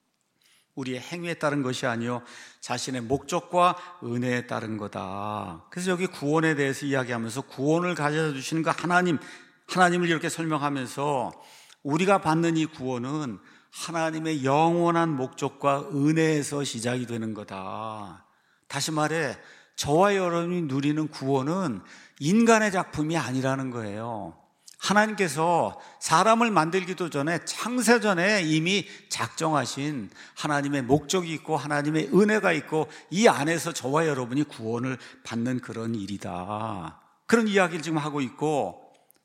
우리의 행위에 따른 것이 아니요 자신의 목적과 은혜에 따른 거다. 그래서 여기 구원에 대해서 이야기하면서 구원을 가져다 주시는 그 하나님을 이렇게 설명하면서 우리가 받는 이 구원은 하나님의 영원한 목적과 은혜에서 시작이 되는 거다. 다시 말해, 저와 여러분이 누리는 구원은 인간의 작품이 아니라는 거예요. 하나님께서 사람을 만들기도 전에, 창세전에 이미 작정하신 하나님의 목적이 있고 하나님의 은혜가 있고, 이 안에서 저와 여러분이 구원을 받는 그런 일이다, 그런 이야기를 지금 하고 있고,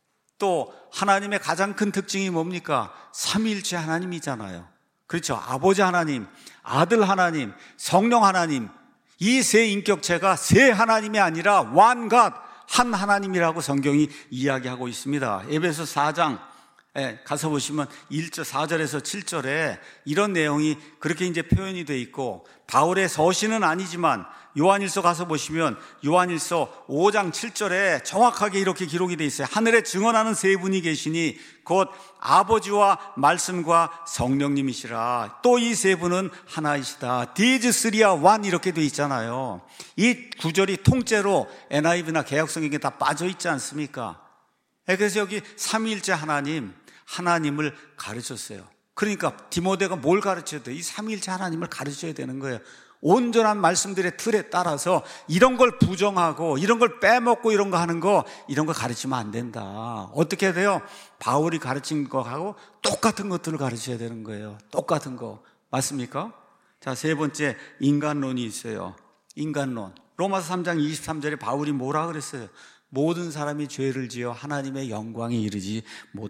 또 하나님의 가장 큰 특징이 뭡니까? 삼위일체 하나님이잖아요. 그렇죠? 아버지 하나님, 아들 하나님, 성령 하나님, 이 세 인격체가 세 하나님이 아니라 one God, 한 하나님이라고 성경이 이야기하고 있습니다. 에베소 4장 가서 보시면 4절에서 7절에 이런 내용이 그렇게 이제 표현이 돼 있고, 바울의 서신은 아니지만 요한일서 가서 보시면 요한일서 5장 7절에 정확하게 이렇게 기록이 돼 있어요. 하늘에 증언하는 세 분이 계시니 곧 아버지와 말씀과 성령님이시라. 또 이 세 분은 하나이시다. These three are one, 이렇게 돼 있잖아요. 이 구절이 통째로 NIV나 개역성경에 다 빠져 있지 않습니까? 그래서 여기 삼위일체 하나님을 가르쳤어요. 그러니까 디모데가 뭘 가르쳐야 돼요? 이 삼위일체 하나님을 가르쳐야 되는 거예요. 온전한 말씀들의 틀에 따라서 이런 걸 부정하고 이런 걸 빼먹고 이런 거 하는 거, 이런 거 가르치면 안 된다. 어떻게 해야 돼요? 바울이 가르친 거하고 똑같은 것들을 가르쳐야 되는 거예요. 똑같은 거. 맞습니까? 자, 세 번째, 인간론이 있어요. 인간론. 로마서 3장 23절에 바울이 뭐라 그랬어요? 모든 사람이 죄를 지어 하나님의 영광에 이르지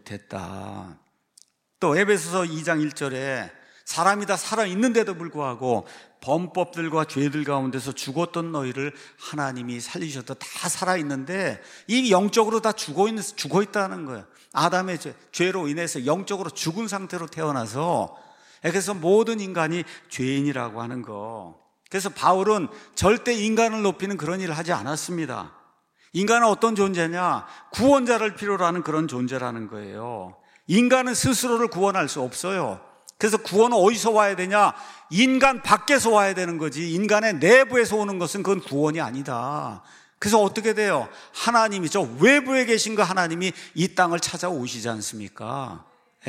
못했다. 또 에베소서 2장 1절에 사람이 다 살아있는데도 불구하고 범법들과 죄들 가운데서 죽었던 너희를 하나님이 살리셨다. 다 살아있는데 이미 영적으로 다 죽어 있다는 거예요. 아담의 죄로 인해서 영적으로 죽은 상태로 태어나서, 그래서 모든 인간이 죄인이라고 하는 거. 그래서 바울은 절대 인간을 높이는 그런 일을 하지 않았습니다. 인간은 어떤 존재냐? 구원자를 필요로 하는 그런 존재라는 거예요. 인간은 스스로를 구원할 수 없어요. 그래서 구원은 어디서 와야 되냐? 인간 밖에서 와야 되는 거지, 인간의 내부에서 오는 것은 그건 구원이 아니다. 그래서 어떻게 돼요? 하나님이, 저 외부에 계신 그 하나님이 이 땅을 찾아오시지 않습니까?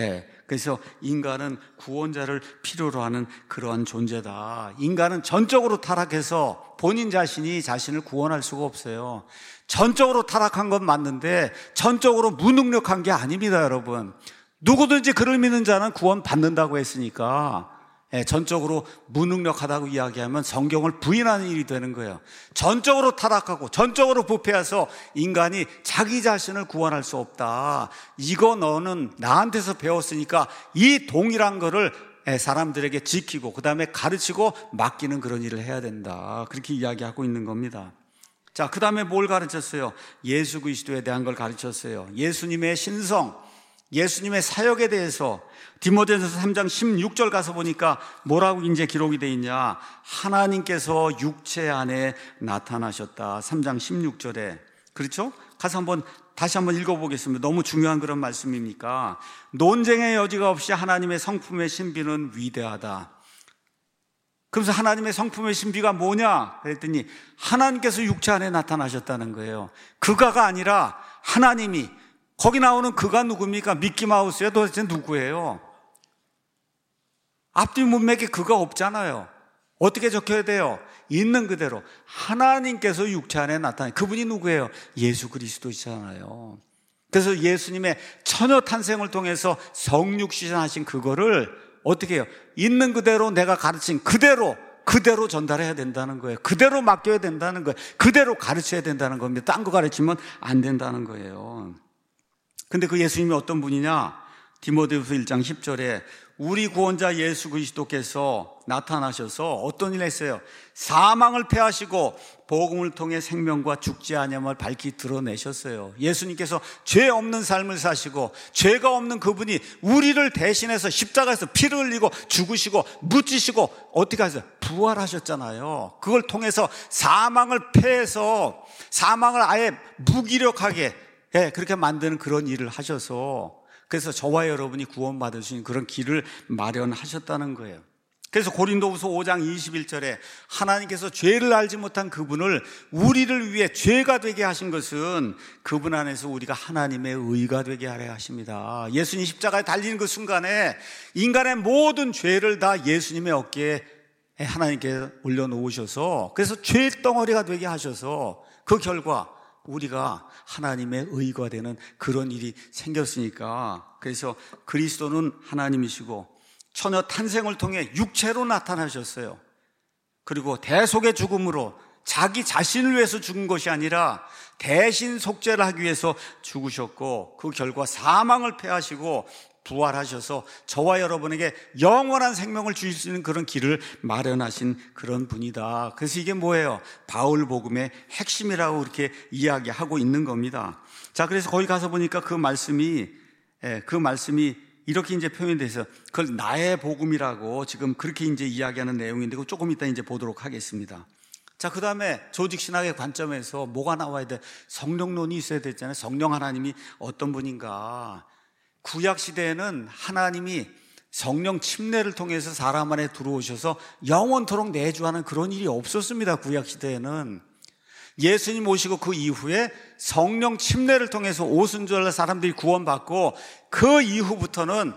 그래서 인간은 구원자를 필요로 하는 그러한 존재다. 인간은 전적으로 타락해서 본인 자신이 자신을 구원할 수가 없어요. 전적으로 타락한 건 맞는데 전적으로 무능력한 게 아닙니다, 여러분. 누구든지 그를 믿는 자는 구원 받는다고 했으니까. 전적으로 무능력하다고 이야기하면 성경을 부인하는 일이 되는 거예요. 전적으로 타락하고 전적으로 부패해서 인간이 자기 자신을 구원할 수 없다. 이거 너는 나한테서 배웠으니까 이 동일한 거를 사람들에게 지키고 그 다음에 가르치고 맡기는 그런 일을 해야 된다. 그렇게 이야기하고 있는 겁니다. 자, 그 다음에 뭘 가르쳤어요? 예수 그리스도에 대한 걸 가르쳤어요. 예수님의 신성, 예수님의 사역에 대해서 디모데전서 3장 16절 가서 보니까 뭐라고 이제 기록이 되어 있냐? 하나님께서 육체 안에 나타나셨다. 3장 16절에. 그렇죠? 가서 다시 한번 읽어보겠습니다. 너무 중요한 그런 말씀이니까. 논쟁의 여지가 없이 하나님의 성품의 신비는 위대하다. 그래서 하나님의 성품의 신비가 뭐냐? 그랬더니 하나님께서 육체 안에 나타나셨다는 거예요. 그가가 아니라 하나님이. 거기 나오는 그가 누굽니까? 미키마우스예요? 도대체 누구예요? 앞뒤 문맥에 그가 없잖아요. 어떻게 적혀야 돼요? 있는 그대로 하나님께서 육체 안에 나타나. 그분이 누구예요? 예수 그리스도시잖아요. 그래서 예수님의 처녀 탄생을 통해서 성육신하신 그거를 어떻게 해요? 있는 그대로 내가 가르친 그대로 전달해야 된다는 거예요. 그대로 맡겨야 된다는 거예요. 그대로 가르쳐야 된다는 겁니다. 딴 거 가르치면 안 된다는 거예요. 근데 그 예수님이 어떤 분이냐? 디모데후서 1장 10절에 우리 구원자 예수 그리스도께서 나타나셔서 어떤 일을 했어요? 사망을 패하시고 복음을 통해 생명과 죽지 아니함을 밝히 드러내셨어요. 예수님께서 죄 없는 삶을 사시고 죄가 없는 그분이 우리를 대신해서 십자가에서 피를 흘리고 죽으시고 묻히시고 어떻게 하세요? 부활하셨잖아요. 그걸 통해서 사망을 패해서 사망을 아예 무기력하게 그렇게 만드는 그런 일을 하셔서 그래서 저와 여러분이 구원받을 수 있는 그런 길을 마련하셨다는 거예요. 그래서 고린도후서 5장 21절에 하나님께서 죄를 알지 못한 그분을 우리를 위해 죄가 되게 하신 것은 그분 안에서 우리가 하나님의 의가 되게 하려 하십니다. 예수님 십자가에 달리는 그 순간에 인간의 모든 죄를 다 예수님의 어깨에 하나님께 올려놓으셔서 그래서 죄덩어리가 되게 하셔서 그 결과 우리가 하나님의 의가 되는 그런 일이 생겼으니까 그래서 그리스도는 하나님이시고 처녀 탄생을 통해 육체로 나타나셨어요. 그리고 대속의 죽음으로 자기 자신을 위해서 죽은 것이 아니라 대신 속죄를 하기 위해서 죽으셨고 그 결과 사망을 패하시고 부활하셔서 저와 여러분에게 영원한 생명을 주실 수 있는 그런 길을 마련하신 그런 분이다. 그래서 이게 뭐예요? 바울 복음의 핵심이라고 이렇게 이야기하고 있는 겁니다. 자, 그래서 거기 가서 보니까 그 말씀이 이렇게 이제 표현이 돼서 그걸 나의 복음이라고 지금 그렇게 이제 이야기하는 내용인데 그거 조금 이따 이제 보도록 하겠습니다. 자, 그 다음에 조직신학의 관점에서 뭐가 나와야 돼? 성령론이 있어야 되잖아요. 성령 하나님이 어떤 분인가? 구약시대에는 하나님이 성령 침례를 통해서 사람 안에 들어오셔서 영원토록 내주하는 그런 일이 없었습니다. 구약시대에는. 예수님 오시고 그 이후에 성령 침례를 통해서 오순절날 사람들이 구원받고 그 이후부터는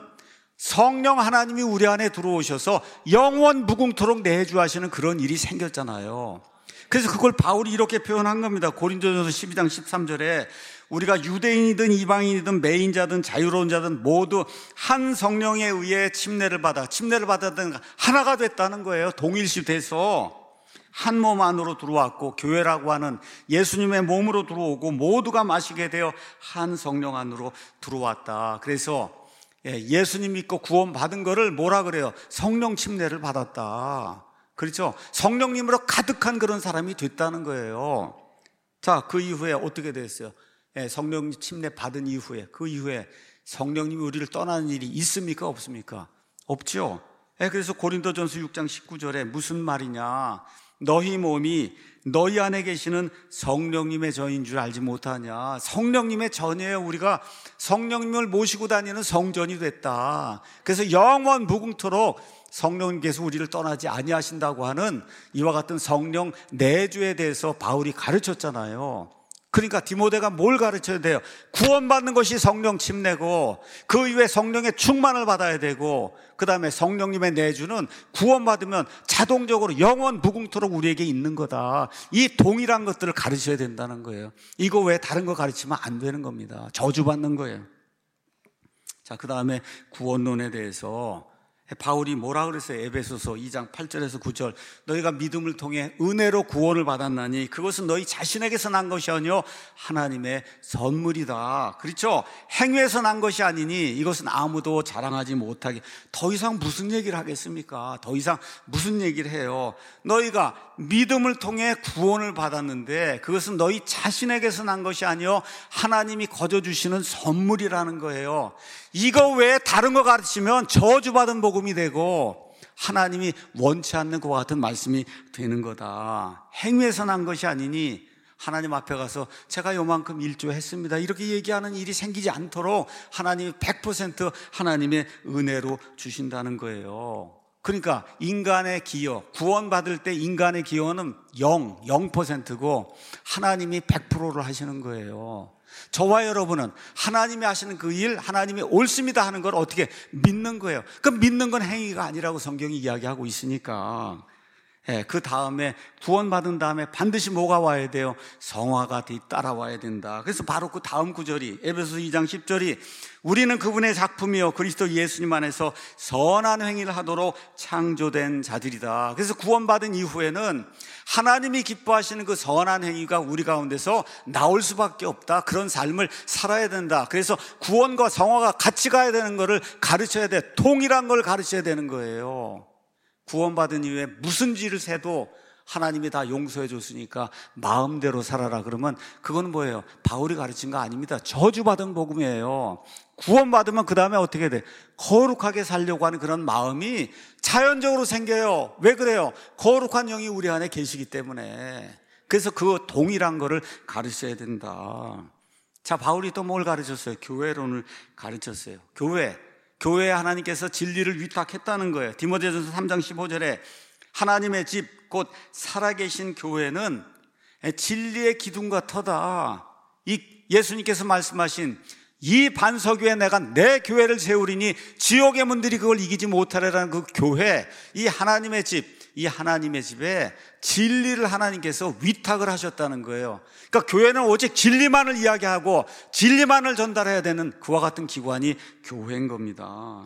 성령 하나님이 우리 안에 들어오셔서 영원 무궁토록 내주하시는 그런 일이 생겼잖아요. 그래서 그걸 바울이 이렇게 표현한 겁니다. 고린도전서 12장 13절에 우리가 유대인이든 이방인이든 매인자든 자유로운 자든 모두 한 성령에 의해 침례를 받았던 하나가 됐다는 거예요. 동일시 돼서 한 몸 안으로 들어왔고 교회라고 하는 예수님의 몸으로 들어오고 모두가 마시게 되어 한 성령 안으로 들어왔다. 그래서 예수님 믿고 구원받은 거를 뭐라 그래요? 성령 침례를 받았다. 그렇죠? 성령님으로 가득한 그런 사람이 됐다는 거예요. 자, 그 이후에 어떻게 됐어요? 성령 침례 받은 이후에 그 이후에 성령님이 우리를 떠나는 일이 있습니까? 없습니까? 없죠. 그래서 고린도전서 6장 19절에 무슨 말이냐? 너희 몸이 너희 안에 계시는 성령님의 전인 줄 알지 못하냐? 성령님의 전이에요. 우리가 성령님을 모시고 다니는 성전이 됐다. 그래서 영원 무궁토록 성령님께서 우리를 떠나지 아니하신다고 하는 이와 같은 성령 내주에 대해서 바울이 가르쳤잖아요. 그러니까 디모데가 뭘 가르쳐야 돼요? 구원받는 것이 성령 침례고 그 이후에 성령의 충만을 받아야 되고 그 다음에 성령님의 내주는 구원받으면 자동적으로 영원 무궁토록 우리에게 있는 거다. 이 동일한 것들을 가르쳐야 된다는 거예요. 이거 왜 다른 거 가르치면 안 되는 겁니다. 저주받는 거예요. 자, 그 다음에 구원론에 대해서 바울이 뭐라 그랬어요? 에베소서 2장 8절에서 9절. 너희가 믿음을 통해 은혜로 구원을 받았나니 그것은 너희 자신에게서 난 것이 아니요 하나님의 선물이다. 그렇죠? 행위에서 난 것이 아니니 이것은 아무도 자랑하지 못하게. 더 이상 무슨 얘기를 하겠습니까? 더 이상 무슨 얘기를 해요? 너희가 믿음을 통해 구원을 받았는데 그것은 너희 자신에게서 난 것이 아니요 하나님이 거저 주시는 선물이라는 거예요. 이거 외에 다른 거 가르치면 저주받은 복음이 되고 하나님이 원치 않는 그와 같은 말씀이 되는 거다. 행위에서 난 것이 아니니 하나님 앞에 가서 제가 요만큼 일조했습니다 이렇게 얘기하는 일이 생기지 않도록 하나님이 100% 하나님의 은혜로 주신다는 거예요. 그러니까 인간의 기여, 구원받을 때 인간의 기여는 0%고 하나님이 100%를 하시는 거예요. 저와 여러분은 하나님이 하시는 그 일, 하나님이 옳습니다 하는 걸 어떻게 믿는 거예요. 그 믿는 건 행위가 아니라고 성경이 이야기하고 있으니까. 그 다음에 구원받은 다음에 반드시 뭐가 와야 돼요? 성화가 뒤따라와야 된다. 그래서 바로 그 다음 구절이 에베소서 2장 10절이 우리는 그분의 작품이요 그리스도 예수님 안에서 선한 행위를 하도록 창조된 자들이다. 그래서 구원받은 이후에는 하나님이 기뻐하시는 그 선한 행위가 우리 가운데서 나올 수밖에 없다. 그런 삶을 살아야 된다. 그래서 구원과 성화가 같이 가야 되는 것을 가르쳐야 돼. 동일한 걸 가르쳐야 되는 거예요. 구원받은 이후에 무슨 죄를 세도 하나님이 다 용서해 줬으니까 마음대로 살아라 그러면 그건 뭐예요? 바울이 가르친 거 아닙니다. 저주받은 복음이에요. 구원받으면 그 다음에 어떻게 돼? 거룩하게 살려고 하는 그런 마음이 자연적으로 생겨요. 왜 그래요? 거룩한 영이 우리 안에 계시기 때문에. 그래서 그 동일한 거를 가르쳐야 된다. 자, 바울이 또 뭘 가르쳤어요? 교회론을 가르쳤어요. 교회에 하나님께서 진리를 위탁했다는 거예요. 디모데전서 3장 15절에 하나님의 집 곧 살아계신 교회는 진리의 기둥과 터다. 이 예수님께서 말씀하신 이 반석 위에 내가 내 교회를 세우리니 지옥의 문들이 그걸 이기지 못하리라는 그 교회, 이 하나님의 집에 진리를 하나님께서 위탁을 하셨다는 거예요. 그러니까 교회는 오직 진리만을 이야기하고 진리만을 전달해야 되는 그와 같은 기관이 교회인 겁니다.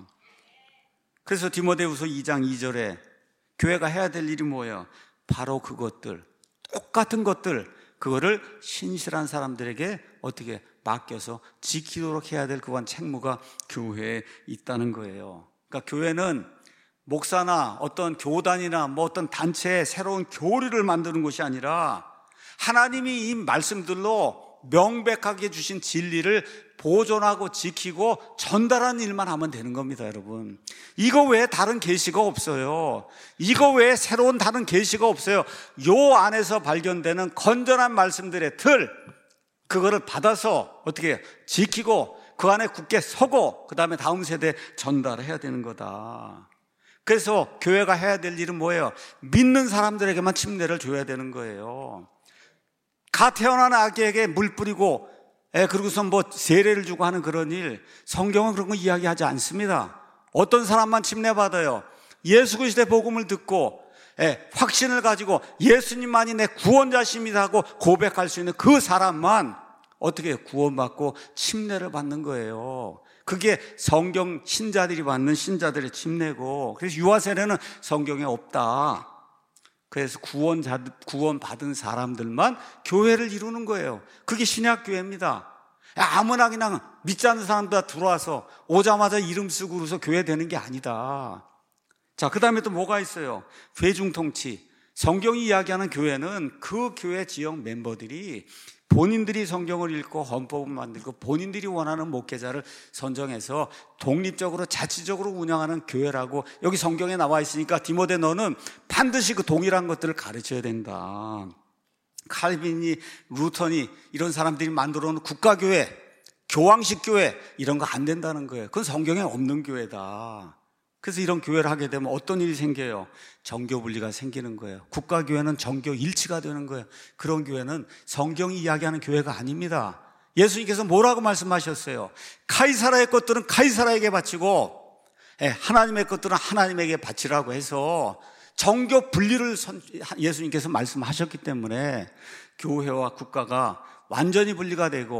그래서 디모데후서 2장 2절에 교회가 해야 될 일이 뭐예요? 바로 그것들, 똑같은 것들, 그거를 신실한 사람들에게 어떻게 맡겨서 지키도록 해야 될 그건 책무가 교회에 있다는 거예요. 그러니까 교회는 목사나 어떤 교단이나 뭐 어떤 단체의 새로운 교리를 만드는 것이 아니라 하나님이 이 말씀들로 명백하게 주신 진리를 보존하고 지키고 전달하는 일만 하면 되는 겁니다, 여러분. 이거 외에 다른 계시가 없어요. 이거 외에 새로운 다른 계시가 없어요. 요 안에서 발견되는 건전한 말씀들의 틀, 그거를 받아서 어떻게 지키고 그 안에 굳게 서고 그 다음에 다음 세대에 전달해야 되는 거다. 그래서 교회가 해야 될 일은 뭐예요? 믿는 사람들에게만 침례를 줘야 되는 거예요. 갓 태어난 아기에게 물 뿌리고 그리고서 뭐 세례를 주고 하는 그런 일, 성경은 그런 거 이야기하지 않습니다. 어떤 사람만 침례 받아요? 예수 그리스도의 복음을 듣고 확신을 가지고 예수님만이 내 구원자십니다 하고 고백할 수 있는 그 사람만 어떻게 구원받고 침례를 받는 거예요. 그게 성경 신자들이 받는 신자들의 침례고, 그래서 유아 세례는 성경에 없다. 그래서 구원받은 사람들만 교회를 이루는 거예요. 그게 신약교회입니다. 아무나 그냥 믿지 않는 사람들 다 들어와서 오자마자 이름 쓰고 그래서 교회 되는 게 아니다. 자, 그 다음에 또 뭐가 있어요? 회중통치. 성경이 이야기하는 교회는 그 교회 지역 멤버들이 본인들이 성경을 읽고 헌법을 만들고 본인들이 원하는 목회자를 선정해서 독립적으로 자치적으로 운영하는 교회라고 여기 성경에 나와 있으니까 디모데 너는 반드시 그 동일한 것들을 가르쳐야 된다. 칼빈이, 루터니 이런 사람들이 만들어 놓은 국가교회, 교황식 교회 이런 거 안 된다는 거예요. 그건 성경에 없는 교회다. 그래서 이런 교회를 하게 되면 어떤 일이 생겨요? 정교 분리가 생기는 거예요. 국가교회는 정교 일치가 되는 거예요. 그런 교회는 성경이 이야기하는 교회가 아닙니다. 예수님께서 뭐라고 말씀하셨어요? 카이사라의 것들은 카이사라에게 바치고 하나님의 것들은 하나님에게 바치라고 해서 정교 분리를 예수님께서 말씀하셨기 때문에 교회와 국가가 완전히 분리가 되고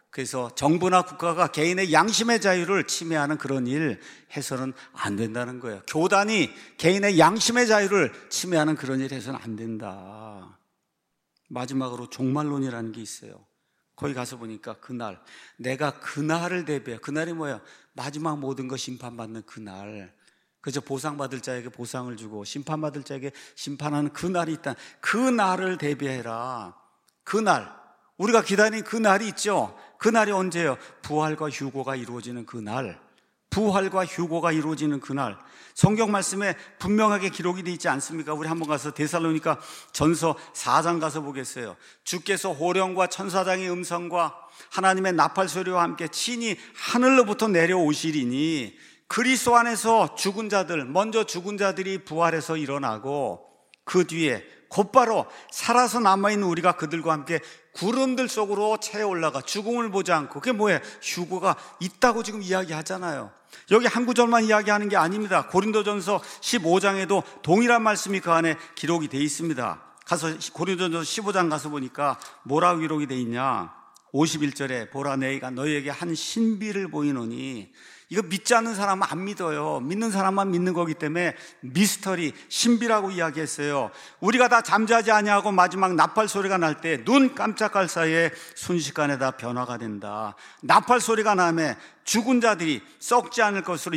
그래서 정부나 국가가 개인의 양심의 자유를 침해하는 그런 일 해서는 안 된다는 거예요. 교단이 개인의 양심의 자유를 침해하는 그런 일 해서는 안 된다. 마지막으로 종말론이라는 게 있어요. 거기 가서 보니까 그날, 내가 그날을 대비해. 그날이 뭐예요? 마지막 모든 것 심판받는 그날. 그저 보상받을 자에게 보상을 주고 심판받을 자에게 심판하는 그날이 있다. 그날을 대비해라. 그날, 우리가 기다리는 그날이 있죠. 그날이 언제예요? 부활과 휴거가 이루어지는 그날. 부활과 휴거가 이루어지는 그날. 성경 말씀에 분명하게 기록이 되어 있지 않습니까? 우리 한번 가서 데살로니가 전서 4장 가서 보겠어요. 주께서 호령과 천사장의 음성과 하나님의 나팔 소리와 함께 친히 하늘로부터 내려오시리니 그리스도 안에서 죽은 자들, 먼저 죽은 자들이 부활해서 일어나고 그 뒤에 곧바로 살아서 남아있는 우리가 그들과 함께 구름들 속으로 채 올라가 죽음을 보지 않고. 그게 뭐예요? 휴거가 있다고 지금 이야기하잖아요. 여기 한 구절만 이야기하는 게 아닙니다. 고린도전서 15장에도 동일한 말씀이 그 안에 기록이 되어 있습니다. 가서 고린도전서 15장 가서 보니까 뭐라고 기록이 되어 있냐? 51절에 보라 내가 너희에게 한 신비를 보이노니. 이거 믿지 않는 사람은 안 믿어요. 믿는 사람만 믿는 거기 때문에 미스터리, 신비라고 이야기했어요. 우리가 다 잠자지 아니하고 마지막 나팔 소리가 날 때 눈 깜짝할 사이에 순식간에 다 변화가 된다. 나팔 소리가 나면 죽은 자들이 썩지 않을 것으로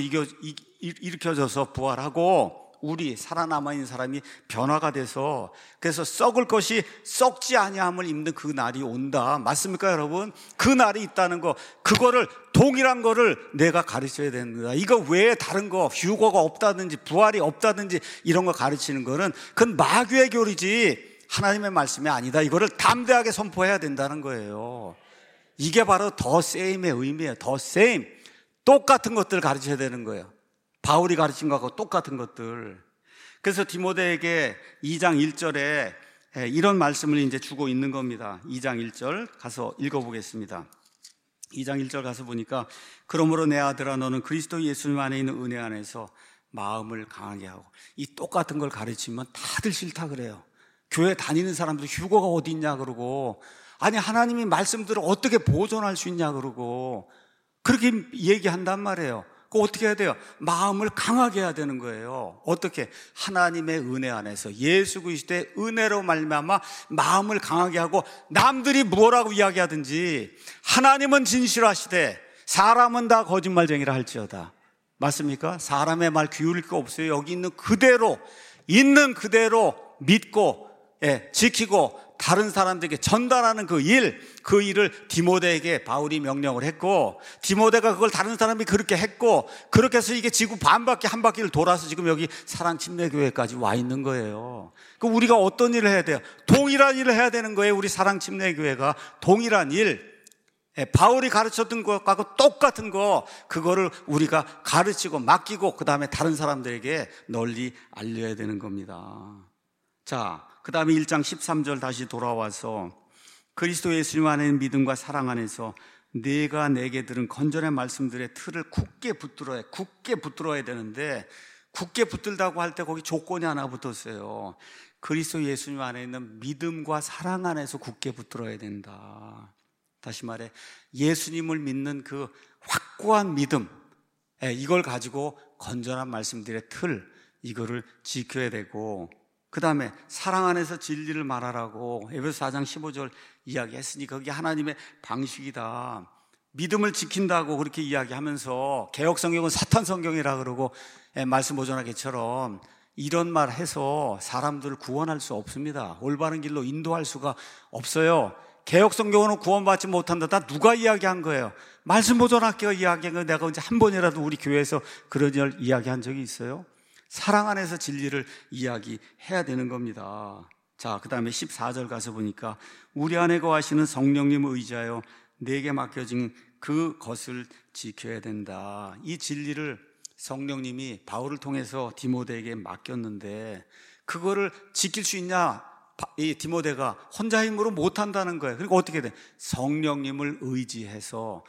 일으켜져서 부활하고 우리 살아남아있는 사람이 변화가 돼서 그래서 썩을 것이 썩지 아니함을 입는 그 날이 온다. 맞습니까 여러분? 그 날이 있다는 거, 그거를 동일한 거를 내가 가르쳐야 됩니다. 이거 외에 다른 거, 휴거가 없다든지 부활이 없다든지 이런 거 가르치는 거는 그건 마귀의 교리지 하나님의 말씀이 아니다. 이거를 담대하게 선포해야 된다는 거예요. 이게 바로 더 세임의 의미예요. 더 세임. 똑같은 것들을 가르쳐야 되는 거예요. 바울이 가르친 것하고 똑같은 것들. 그래서 디모데에게 2장 1절에 이런 말씀을 이제 주고 있는 겁니다. 2장 1절 가서 읽어보겠습니다. 2장 1절 가서 보니까 그러므로 내 아들아 너는 그리스도 예수님 안에 있는 은혜 안에서 마음을 강하게 하고. 이 똑같은 걸 가르치면 다들 싫다 그래요. 교회 다니는 사람들 휴거가 어디 있냐 그러고, 아니 하나님이 말씀들을 어떻게 보존할 수 있냐 그러고 그렇게 얘기한단 말이에요. 그거 어떻게 해야 돼요? 마음을 강하게 해야 되는 거예요. 어떻게? 하나님의 은혜 안에서 예수 그리스도의 은혜로 말미암아 마음을 강하게 하고, 남들이 뭐라고 이야기하든지 하나님은 진실하시되 사람은 다 거짓말쟁이라 할지어다. 맞습니까? 사람의 말 기울일 거 없어요. 여기 있는 그대로 믿고 지키고 다른 사람들에게 전달하는 그 일을 디모데에게 바울이 명령을 했고, 디모데가 그걸 다른 사람이 그렇게 했고, 그렇게 해서 이게 지구 반바퀴 한 바퀴를 돌아서 지금 여기 사랑침례교회까지 와 있는 거예요. 그럼 우리가 어떤 일을 해야 돼요? 동일한 일을 해야 되는 거예요. 우리 사랑침례교회가 동일한 일, 바울이 가르쳤던 것과 똑같은 거, 그거를 우리가 가르치고 맡기고 그 다음에 다른 사람들에게 널리 알려야 되는 겁니다. 자, 그 다음에 1장 13절 다시 돌아와서 그리스도 예수님 안에 있는 믿음과 사랑 안에서 내가 내게 들은 건전의 말씀들의 틀을 굳게 붙들어야 되는데, 굳게 붙들다고 할 때 거기 조건이 하나 붙었어요. 그리스도 예수님 안에 있는 믿음과 사랑 안에서 굳게 붙들어야 된다. 다시 말해 예수님을 믿는 그 확고한 믿음, 이걸 가지고 건전한 말씀들의 틀, 이거를 지켜야 되고, 그 다음에 사랑 안에서 진리를 말하라고 에베소 4장 15절 이야기했으니 그게 하나님의 방식이다. 믿음을 지킨다고 그렇게 이야기하면서 개역성경은 사탄 성경이라 그러고 말씀 보존하기처럼 이런 말 해서 사람들을 구원할 수 없습니다. 올바른 길로 인도할 수가 없어요. 개역성경은 구원받지 못한다. 다 누가 이야기한 거예요? 말씀 보존학교가 이야기한 거. 내가 언제 한 번이라도 우리 교회에서 그런 일 이야기한 적이 있어요? 사랑 안에서 진리를 이야기해야 되는 겁니다. 자, 그 다음에 14절 가서 보니까 우리 안에 거하시는 성령님을 의지하여 내게 맡겨진 그것을 지켜야 된다. 이 진리를 성령님이 바울을 통해서 디모데에게 맡겼는데 그거를 지킬 수 있냐? 이 디모데가 혼자 힘으로 못한다는 거예요. 그러니까 어떻게 돼? 성령님을 의지해서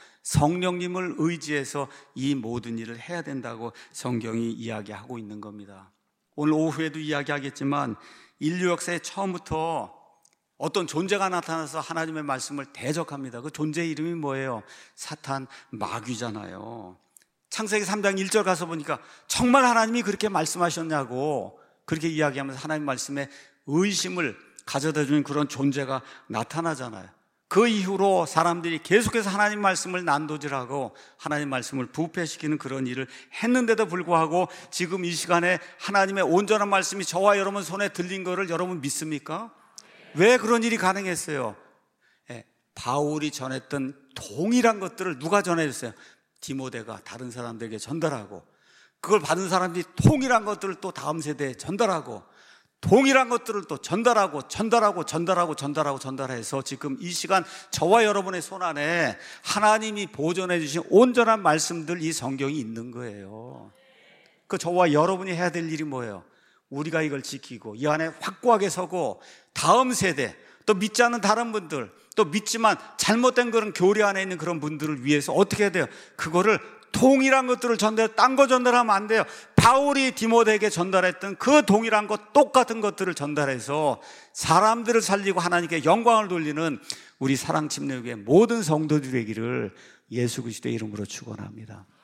이 모든 일을 해야 된다고 성경이 이야기하고 있는 겁니다. 오늘 오후에도 이야기하겠지만 인류 역사의 처음부터 어떤 존재가 나타나서 하나님의 말씀을 대적합니다. 그 존재 이름이 뭐예요? 사탄, 마귀잖아요. 창세기 3장 1절 가서 보니까 정말 하나님이 그렇게 말씀하셨냐고 그렇게 이야기하면서 하나님 말씀에 의심을 가져다 주는 그런 존재가 나타나잖아요. 그 이후로 사람들이 계속해서 하나님 말씀을 난도질하고 하나님 말씀을 부패시키는 그런 일을 했는데도 불구하고 지금 이 시간에 하나님의 온전한 말씀이 저와 여러분 손에 들린 거를 여러분 믿습니까? 왜 그런 일이 가능했어요? 바울이 전했던 동일한 것들을 누가 전해줬어요? 디모데가 다른 사람들에게 전달하고, 그걸 받은 사람들이 동일한 것들을 또 다음 세대에 전달하고, 동일한 것들을 또 전달해서 지금 이 시간 저와 여러분의 손 안에 하나님이 보존해 주신 온전한 말씀들, 이 성경이 있는 거예요. 그 저와 여러분이 해야 될 일이 뭐예요? 우리가 이걸 지키고 이 안에 확고하게 서고 다음 세대, 또 믿지 않는 다른 분들, 또 믿지만 잘못된 그런 교리 안에 있는 그런 분들을 위해서 어떻게 해야 돼요? 그거를 동일한 것들을 딴 거 전달하면 안 돼요. 바울이 디모데에게 전달했던 그 동일한 것, 똑같은 것들을 전달해서 사람들을 살리고 하나님께 영광을 돌리는 우리 사랑침례교회 모든 성도들이 되기를 예수 그리스도의 이름으로 축원합니다.